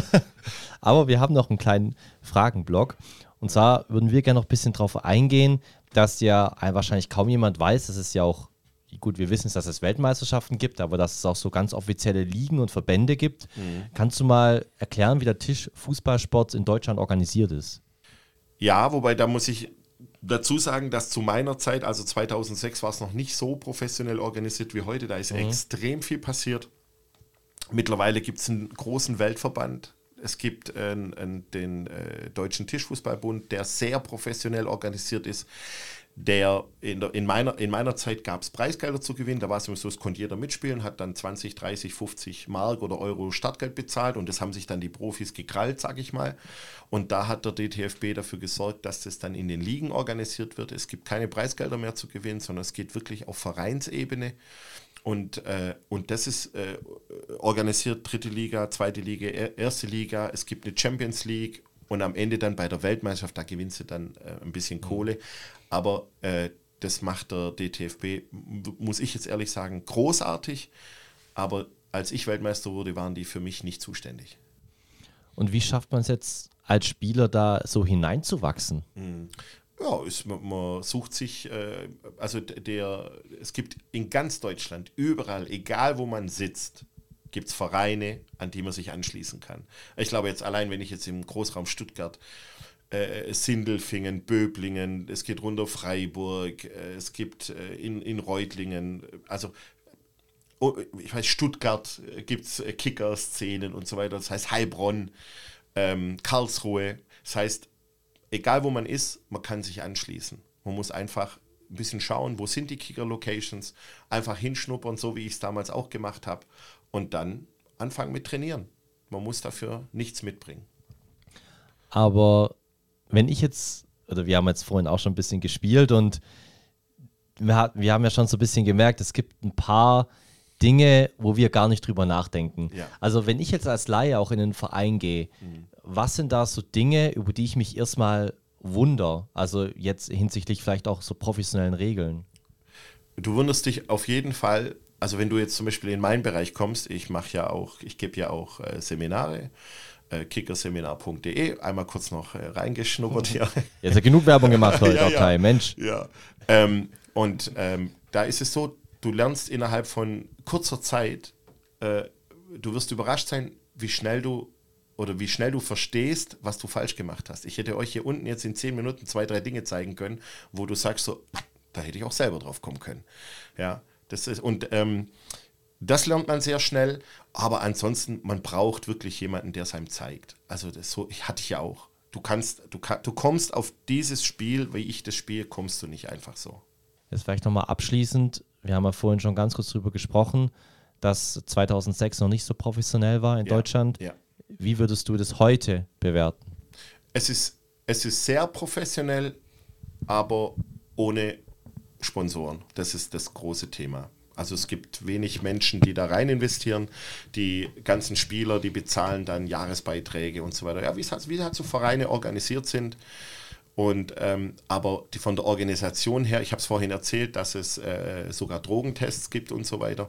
Aber wir haben noch einen kleinen Fragenblock. Und zwar würden wir gerne noch ein bisschen darauf eingehen, dass ja wahrscheinlich kaum jemand weiß, dass es ja auch, gut, wir wissen es, dass es Weltmeisterschaften gibt, aber dass es auch so ganz offizielle Ligen und Verbände gibt. Mhm. Kannst du mal erklären, wie der Tischfußballsport in Deutschland organisiert ist? Ja, wobei da muss ich dazu sagen, dass zu meiner Zeit, also zweitausendsechs, war es noch nicht so professionell organisiert wie heute. Da ist mhm. extrem viel passiert. Mittlerweile gibt es einen großen Weltverband. Es gibt äh, äh, den äh, Deutschen Tischfußballbund, der sehr professionell organisiert ist. Der in, der, in, meiner, in meiner Zeit gab es Preisgelder zu gewinnen. Da war es immer so, es konnte jeder mitspielen, hat dann zwanzig, dreißig, fünfzig Mark oder Euro Startgeld bezahlt und das haben sich dann die Profis gekrallt, sage ich mal. Und da hat der D T F B dafür gesorgt, dass das dann in den Ligen organisiert wird. Es gibt keine Preisgelder mehr zu gewinnen, sondern es geht wirklich auf Vereinsebene. Und, äh, und das ist äh, organisiert dritte Liga, zweite Liga, erste Liga. Es gibt eine Champions League und am Ende dann bei der Weltmeisterschaft, da gewinnst du dann äh, ein bisschen Kohle. Aber äh, das macht der D T F B, muss ich jetzt ehrlich sagen, großartig. Aber als ich Weltmeister wurde, waren die für mich nicht zuständig. Und wie schafft man es jetzt als Spieler da so hineinzuwachsen? Hm. Ja, ist, man, man sucht sich, äh, also der, es gibt in ganz Deutschland, überall, egal wo man sitzt, gibt es Vereine, an die man sich anschließen kann. Ich glaube jetzt allein, wenn ich jetzt im Großraum Stuttgart, äh, Sindelfingen, Böblingen, es geht runter Freiburg, äh, es gibt äh, in, in Reutlingen, also oh, ich weiß, Stuttgart äh, gibt es äh, Kicker-Szenen und so weiter, das heißt Heilbronn, ähm, Karlsruhe, das heißt, egal wo man ist, man kann sich anschließen. Man muss einfach ein bisschen schauen, wo sind die Kicker-Locations, einfach hinschnuppern, so wie ich es damals auch gemacht habe und dann anfangen mit Trainieren. Man muss dafür nichts mitbringen. Aber wenn ich jetzt, oder wir haben jetzt vorhin auch schon ein bisschen gespielt und wir, hat, wir haben ja schon so ein bisschen gemerkt, es gibt ein paar Dinge, wo wir gar nicht drüber nachdenken. Ja. Also wenn ich jetzt als Laie auch in einen Verein gehe, mhm. was sind da so Dinge, über die ich mich erstmal wundere? Also jetzt hinsichtlich vielleicht auch so professionellen Regeln. Du wunderst dich auf jeden Fall, also wenn du jetzt zum Beispiel in meinen Bereich kommst, ich mache ja auch, ich gebe ja auch äh, Seminare äh, kickerseminar punkt de. Einmal kurz noch äh, reingeschnuppert hier. Jetzt hat genug Werbung gemacht heute, Ja, Oktay, ja. Mensch. Ja. Ähm, und ähm, da ist es so, du lernst innerhalb von kurzer Zeit, äh, du wirst überrascht sein, wie schnell du oder wie schnell du verstehst, was du falsch gemacht hast. Ich hätte euch hier unten jetzt in zehn Minuten zwei, drei Dinge zeigen können, wo du sagst so, da hätte ich auch selber drauf kommen können. Ja, das ist, und ähm, das lernt man sehr schnell, aber ansonsten, man braucht wirklich jemanden, der es einem zeigt. Also das so, ich hatte ich ja auch. Du kannst, du kann, du kommst auf dieses Spiel, wie ich das spiele, kommst du nicht einfach so. Jetzt vielleicht nochmal abschließend, wir haben ja vorhin schon ganz kurz drüber gesprochen, dass zweitausendsechs noch nicht so professionell war in Ja, Deutschland. ja. Wie würdest du das heute bewerten? Es ist, es ist sehr professionell, aber ohne Sponsoren. Das ist das große Thema. Also es gibt wenig Menschen, die da rein investieren. Die ganzen Spieler, die bezahlen dann Jahresbeiträge und so weiter. Ja, wie es halt, wie halt so Vereine organisiert sind. Und, ähm, aber die, von der Organisation her, ich habe es vorhin erzählt, dass es äh, sogar Drogentests gibt und so weiter.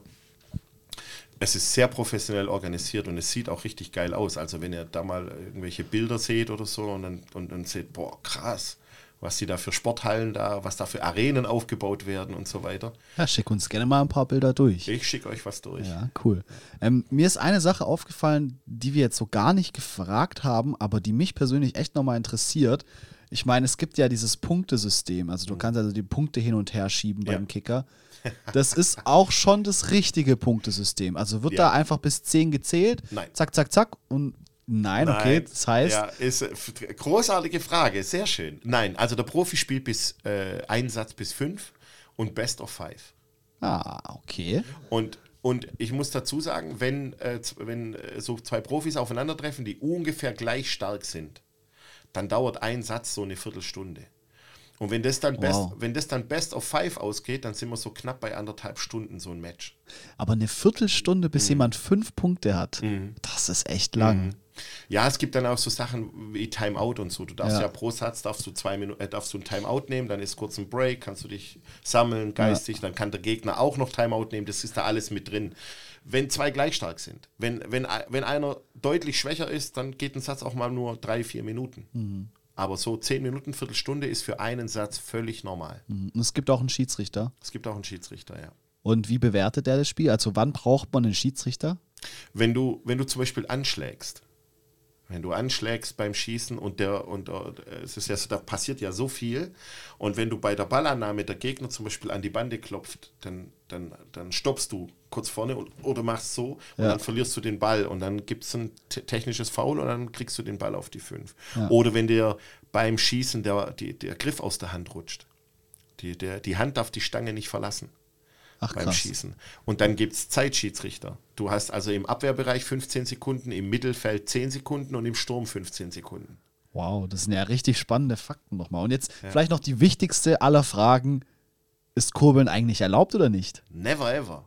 Es ist sehr professionell organisiert und es sieht auch richtig geil aus. Also wenn ihr da mal irgendwelche Bilder seht oder so und dann, und dann seht, boah, krass, was die da für Sporthallen da, was da für Arenen aufgebaut werden und so weiter. Ja, schick uns gerne mal ein paar Bilder durch. Ich schicke euch was durch. Ja, cool. Ähm, mir ist eine Sache aufgefallen, die wir jetzt so gar nicht gefragt haben, aber die mich persönlich echt nochmal interessiert. Ich meine, es gibt ja dieses Punktesystem, also du kannst also die Punkte hin und her schieben beim Ja. Kicker. Das ist auch schon das richtige Punktesystem. Also wird Ja. da einfach bis zehn gezählt, Nein. zack, zack, zack und nein, okay, das heißt, Ja, ist äh, f- großartige Frage, sehr schön. Nein, also der Profi spielt bis äh, einen Satz bis fünf und Best of Five. ah, okay. Und, und ich muss dazu sagen, wenn, äh, z- wenn äh, so zwei Profis aufeinandertreffen, die ungefähr gleich stark sind, dann dauert ein Satz so eine Viertelstunde. Und wenn das dann best, Wow. wenn das dann Best of Five ausgeht, dann sind wir so knapp bei anderthalb Stunden so ein Match. Aber eine Viertelstunde, bis jemand fünf Punkte hat, das ist echt lang. Ja, es gibt dann auch so Sachen wie Timeout und so. Du darfst ja, Ja. pro Satz darfst du zwei Minuten, äh, darfst du ein Timeout nehmen, dann ist kurz ein Break, kannst du dich sammeln, geistig, dann kann der Gegner auch noch Timeout nehmen, das ist da alles mit drin. Wenn zwei gleich stark sind, wenn, wenn, wenn einer deutlich schwächer ist, dann geht ein Satz auch mal nur drei, vier Minuten. Aber so zehn Minuten, Viertelstunde ist für einen Satz völlig normal. Und es gibt auch einen Schiedsrichter. Es gibt auch einen Schiedsrichter, ja. Und wie bewertet der das Spiel? Also wann braucht man einen Schiedsrichter? Wenn du, wenn du zum Beispiel anschlägst, wenn du anschlägst beim Schießen und der und äh, es ist ja so, da passiert ja so viel und wenn du bei der Ballannahme der Gegner zum Beispiel an die Bande klopft, dann, dann, dann stoppst du kurz vorne und, oder machst so und Ja. dann verlierst du den Ball und dann gibt es ein te- technisches Foul und dann kriegst du den Ball auf die fünf. Ja. Oder wenn dir beim Schießen der, die, der Griff aus der Hand rutscht. Die, der, die Hand darf die Stange nicht verlassen. Ach Beim krass. Schießen. Und dann gibt es Zeitschiedsrichter. Du hast also im Abwehrbereich fünfzehn Sekunden, im Mittelfeld zehn Sekunden und im Sturm fünfzehn Sekunden. Wow, das sind ja richtig spannende Fakten nochmal. Und jetzt vielleicht noch die wichtigste aller Fragen. Ist Kurbeln eigentlich erlaubt oder nicht? Never ever.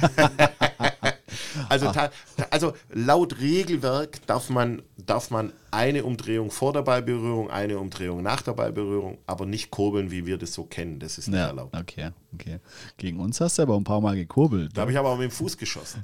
also, ta- also laut Regelwerk darf man, darf man eine Umdrehung vor der Ballberührung, eine Umdrehung nach der Ballberührung, aber nicht kurbeln, wie wir das so kennen. Das ist nicht erlaubt. okay, okay. Gegen uns hast du aber ein paar Mal gekurbelt. Da habe ich aber auch mit dem Fuß geschossen.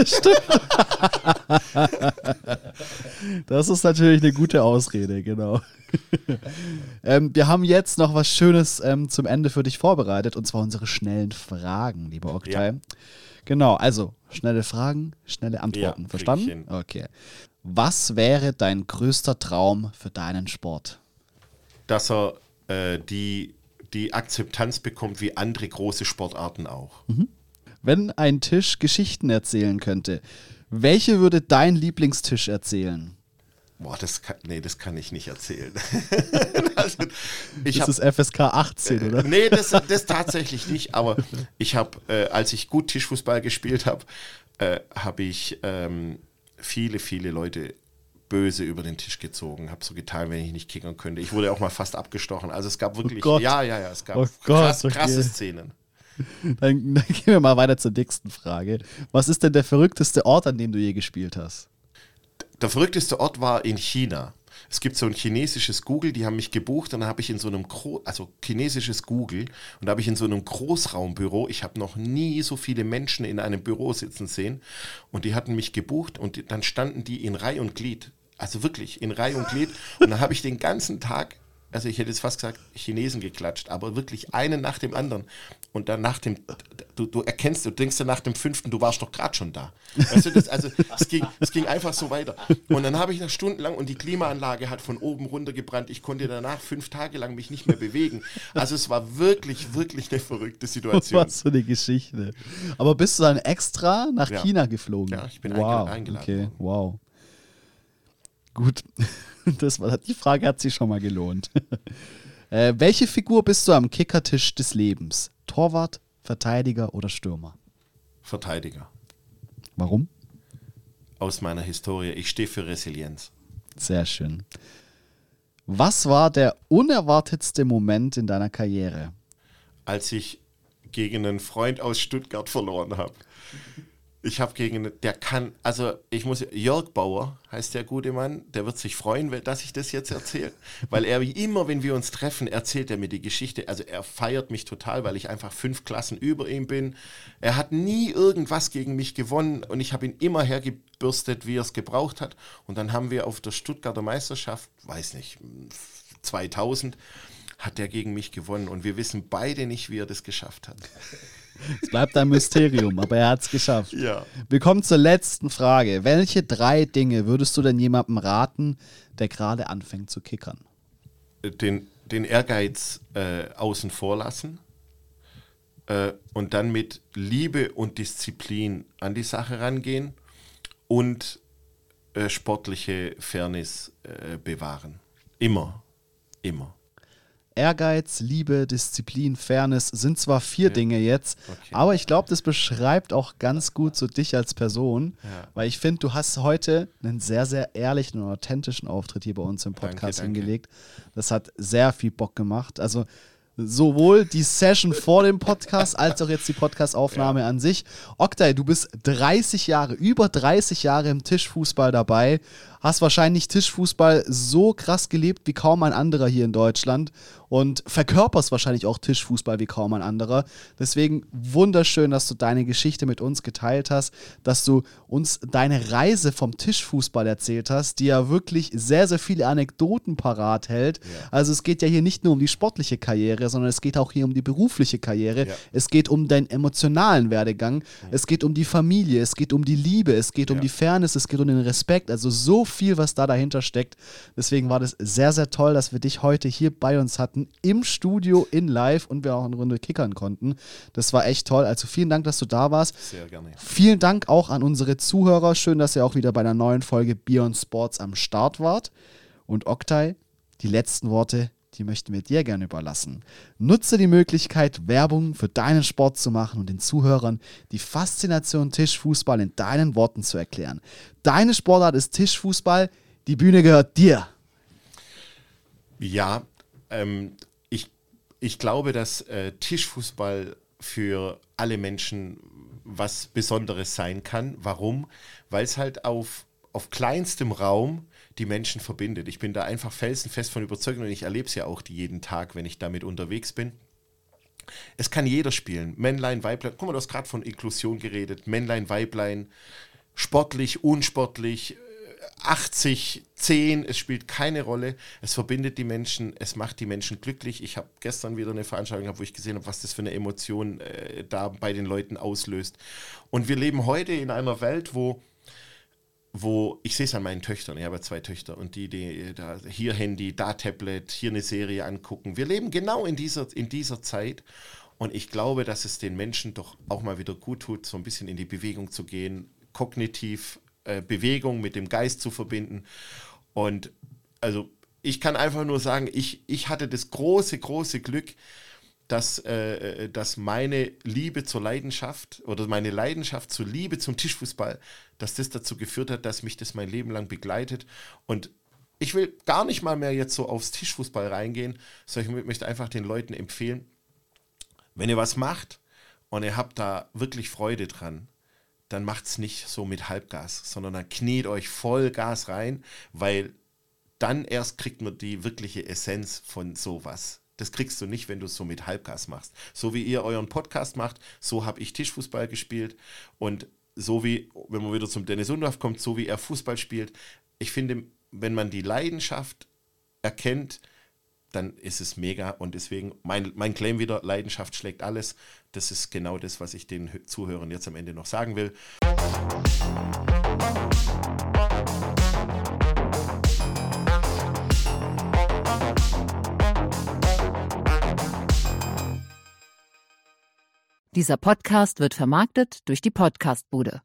Das ist natürlich eine gute Ausrede, genau. ähm, wir haben jetzt noch was Schönes ähm, zum Ende für dich vorbereitet, und zwar unsere schnellen Fragen, lieber Oktay. Ja. Genau, also schnelle Fragen, schnelle Antworten. Ja, krieg Verstanden? ich hin. Okay. Was wäre dein größter Traum für deinen Sport? Dass er äh, die, die Akzeptanz bekommt wie andere große Sportarten auch. Wenn ein Tisch Geschichten erzählen könnte, welche würde dein Lieblingstisch erzählen? Boah, das kann, nee, das kann ich nicht erzählen. also, ich Das hab, ist F S K achtzehn, oder? Nee, das, das tatsächlich nicht. Aber ich habe, äh, als ich gut Tischfußball gespielt habe, äh, habe ich ähm, viele, viele Leute böse über den Tisch gezogen. Habe so getan, wenn ich nicht kickern könnte. Ich wurde auch mal fast abgestochen. Also es gab wirklich, Gott. ja, ja, ja, es gab Oh Gott, krass, okay. krasse Szenen. Dann, dann gehen wir mal weiter zur nächsten Frage. Was ist denn der verrückteste Ort, an dem du je gespielt hast? Der verrückteste Ort war in China. Es gibt so ein chinesisches Google, die haben mich gebucht und dann habe ich in so einem, Gro also chinesisches Google, und da habe ich in so einem Großraumbüro, ich habe noch nie so viele Menschen in einem Büro sitzen sehen, und die hatten mich gebucht und die, dann standen die in Reih und Glied Also wirklich, in Reihe und Glied. Und dann habe ich den ganzen Tag, also ich hätte jetzt fast gesagt, Chinesen geklatscht, aber wirklich einen nach dem anderen. Und dann nach dem, du, du erkennst, du denkst dir nach dem fünften, du warst doch gerade schon da. Weißt du, das, also es ging, es ging einfach so weiter. Und dann habe ich noch stundenlang, und die Klimaanlage hat von oben runter gebrannt. Ich konnte danach fünf Tage lang mich nicht mehr bewegen. Also es war wirklich, wirklich eine verrückte Situation. Was für eine Geschichte. Aber bist du dann extra nach Ja. China geflogen? Ja, ich bin wow. eingeladen Okay, worden. wow. Gut, das war, die Frage hat sich schon mal gelohnt. äh, welche Figur bist du am Kickertisch des Lebens? Torwart, Verteidiger oder Stürmer? Verteidiger. Warum? Aus meiner Historie. Ich stehe für Resilienz. Sehr schön. Was war der unerwartetste Moment in deiner Karriere? Als ich gegen einen Freund aus Stuttgart verloren habe. Ich habe gegen, der kann, also ich muss, Jörg Bauer heißt der gute Mann, der wird sich freuen, dass ich das jetzt erzähle, weil er wie immer, wenn wir uns treffen, erzählt er mir die Geschichte, also er feiert mich total, weil ich einfach fünf Klassen über ihm bin. Er hat nie irgendwas gegen mich gewonnen und ich habe ihn immer hergebürstet, wie er es gebraucht hat, und dann haben wir auf der Stuttgarter Meisterschaft, weiß nicht, zweitausend, hat er gegen mich gewonnen und wir wissen beide nicht, wie er das geschafft hat. Es bleibt ein Mysterium, aber er hat es geschafft. Ja. Wir kommen zur letzten Frage. Welche drei Dinge würdest du denn jemandem raten, der gerade anfängt zu kickern? Den, den Ehrgeiz äh, außen vor lassen äh, und dann mit Liebe und Disziplin an die Sache rangehen und äh, sportliche Fairness äh, bewahren. Immer. Immer. Ehrgeiz, Liebe, Disziplin, Fairness sind zwar vier Ja. Dinge jetzt, Okay. aber ich glaube, das beschreibt auch ganz gut so dich als Person, Ja. weil ich finde, du hast heute einen sehr, sehr ehrlichen und authentischen Auftritt hier bei uns im Podcast Danke, danke. hingelegt. Das hat sehr viel Bock gemacht. Also sowohl die Session vor dem Podcast als auch jetzt die Podcastaufnahme an sich. Oktay, du bist dreißig Jahre, über dreißig Jahre im Tischfußball dabei, hast wahrscheinlich Tischfußball so krass gelebt wie kaum ein anderer hier in Deutschland und verkörperst wahrscheinlich auch Tischfußball wie kaum ein anderer. Deswegen wunderschön, dass du deine Geschichte mit uns geteilt hast, dass du uns deine Reise vom Tischfußball erzählt hast, die ja wirklich sehr, sehr viele Anekdoten parat hält. Ja. Also es geht ja hier nicht nur um die sportliche Karriere, sondern es geht auch hier um die berufliche Karriere. Ja. Es geht um deinen emotionalen Werdegang. Es geht um die Familie. Es geht um die Liebe. Es geht um Ja. die Fairness. Es geht um den Respekt. Also so viel, was da dahinter steckt. Deswegen war das sehr, sehr toll, dass wir dich heute hier bei uns hatten, im Studio, in live, und wir auch eine Runde kickern konnten. Das war echt toll. Also vielen Dank, dass du da warst. Sehr gerne. Vielen Dank auch an unsere Zuhörer. Schön, dass ihr auch wieder bei einer neuen Folge Beyond Sports am Start wart. Und Oktay, die letzten Worte, die möchten wir dir gerne überlassen. Nutze die Möglichkeit, Werbung für deinen Sport zu machen und den Zuhörern die Faszination Tischfußball in deinen Worten zu erklären. Deine Sportart ist Tischfußball, die Bühne gehört dir. Ja, ähm, ich, ich glaube, dass äh, Tischfußball für alle Menschen was Besonderes sein kann. Warum? Weil es halt auf, auf kleinstem Raum die Menschen verbindet. Ich bin da einfach felsenfest von überzeugt und ich erlebe es ja auch jeden Tag, wenn ich damit unterwegs bin. Es kann jeder spielen. Männlein, Weiblein. Guck mal, du hast gerade von Inklusion geredet. Männlein, Weiblein, sportlich, unsportlich, achtzig, zehn, es spielt keine Rolle. Es verbindet die Menschen, es macht die Menschen glücklich. Ich habe gestern wieder eine Veranstaltung gehabt, wo ich gesehen habe, was das für eine Emotion äh, da bei den Leuten auslöst. Und wir leben heute in einer Welt, wo wo, ich sehe es an meinen Töchtern, ich habe zwei Töchter und die, die da, hier Handy, da Tablet, hier eine Serie angucken. Wir leben genau in dieser, in dieser Zeit und ich glaube, dass es den Menschen doch auch mal wieder gut tut, so ein bisschen in die Bewegung zu gehen, kognitiv äh, Bewegung mit dem Geist zu verbinden. Und also ich kann einfach nur sagen, ich, ich hatte das große, große Glück, dass, äh, dass meine Liebe zur Leidenschaft oder meine Leidenschaft zur Liebe zum Tischfußball, dass das dazu geführt hat, dass mich das mein Leben lang begleitet. Und ich will gar nicht mal mehr jetzt so aufs Tischfußball reingehen, sondern ich möchte einfach den Leuten empfehlen, wenn ihr was macht und ihr habt da wirklich Freude dran, dann macht es nicht so mit Halbgas, sondern dann kniet euch voll Gas rein, weil dann erst kriegt man die wirkliche Essenz von sowas. Das kriegst du nicht, wenn du es so mit Halbgas machst. So wie ihr euren Podcast macht, so habe ich Tischfußball gespielt. Und so wie, wenn man wieder zum Dennis Undorf kommt, so wie er Fußball spielt. Ich finde, wenn man die Leidenschaft erkennt, dann ist es mega. Und deswegen mein, mein Claim wieder, Leidenschaft schlägt alles. Das ist genau das, was ich den Zuhörern jetzt am Ende noch sagen will. Dieser Podcast wird vermarktet durch die Podcastbude.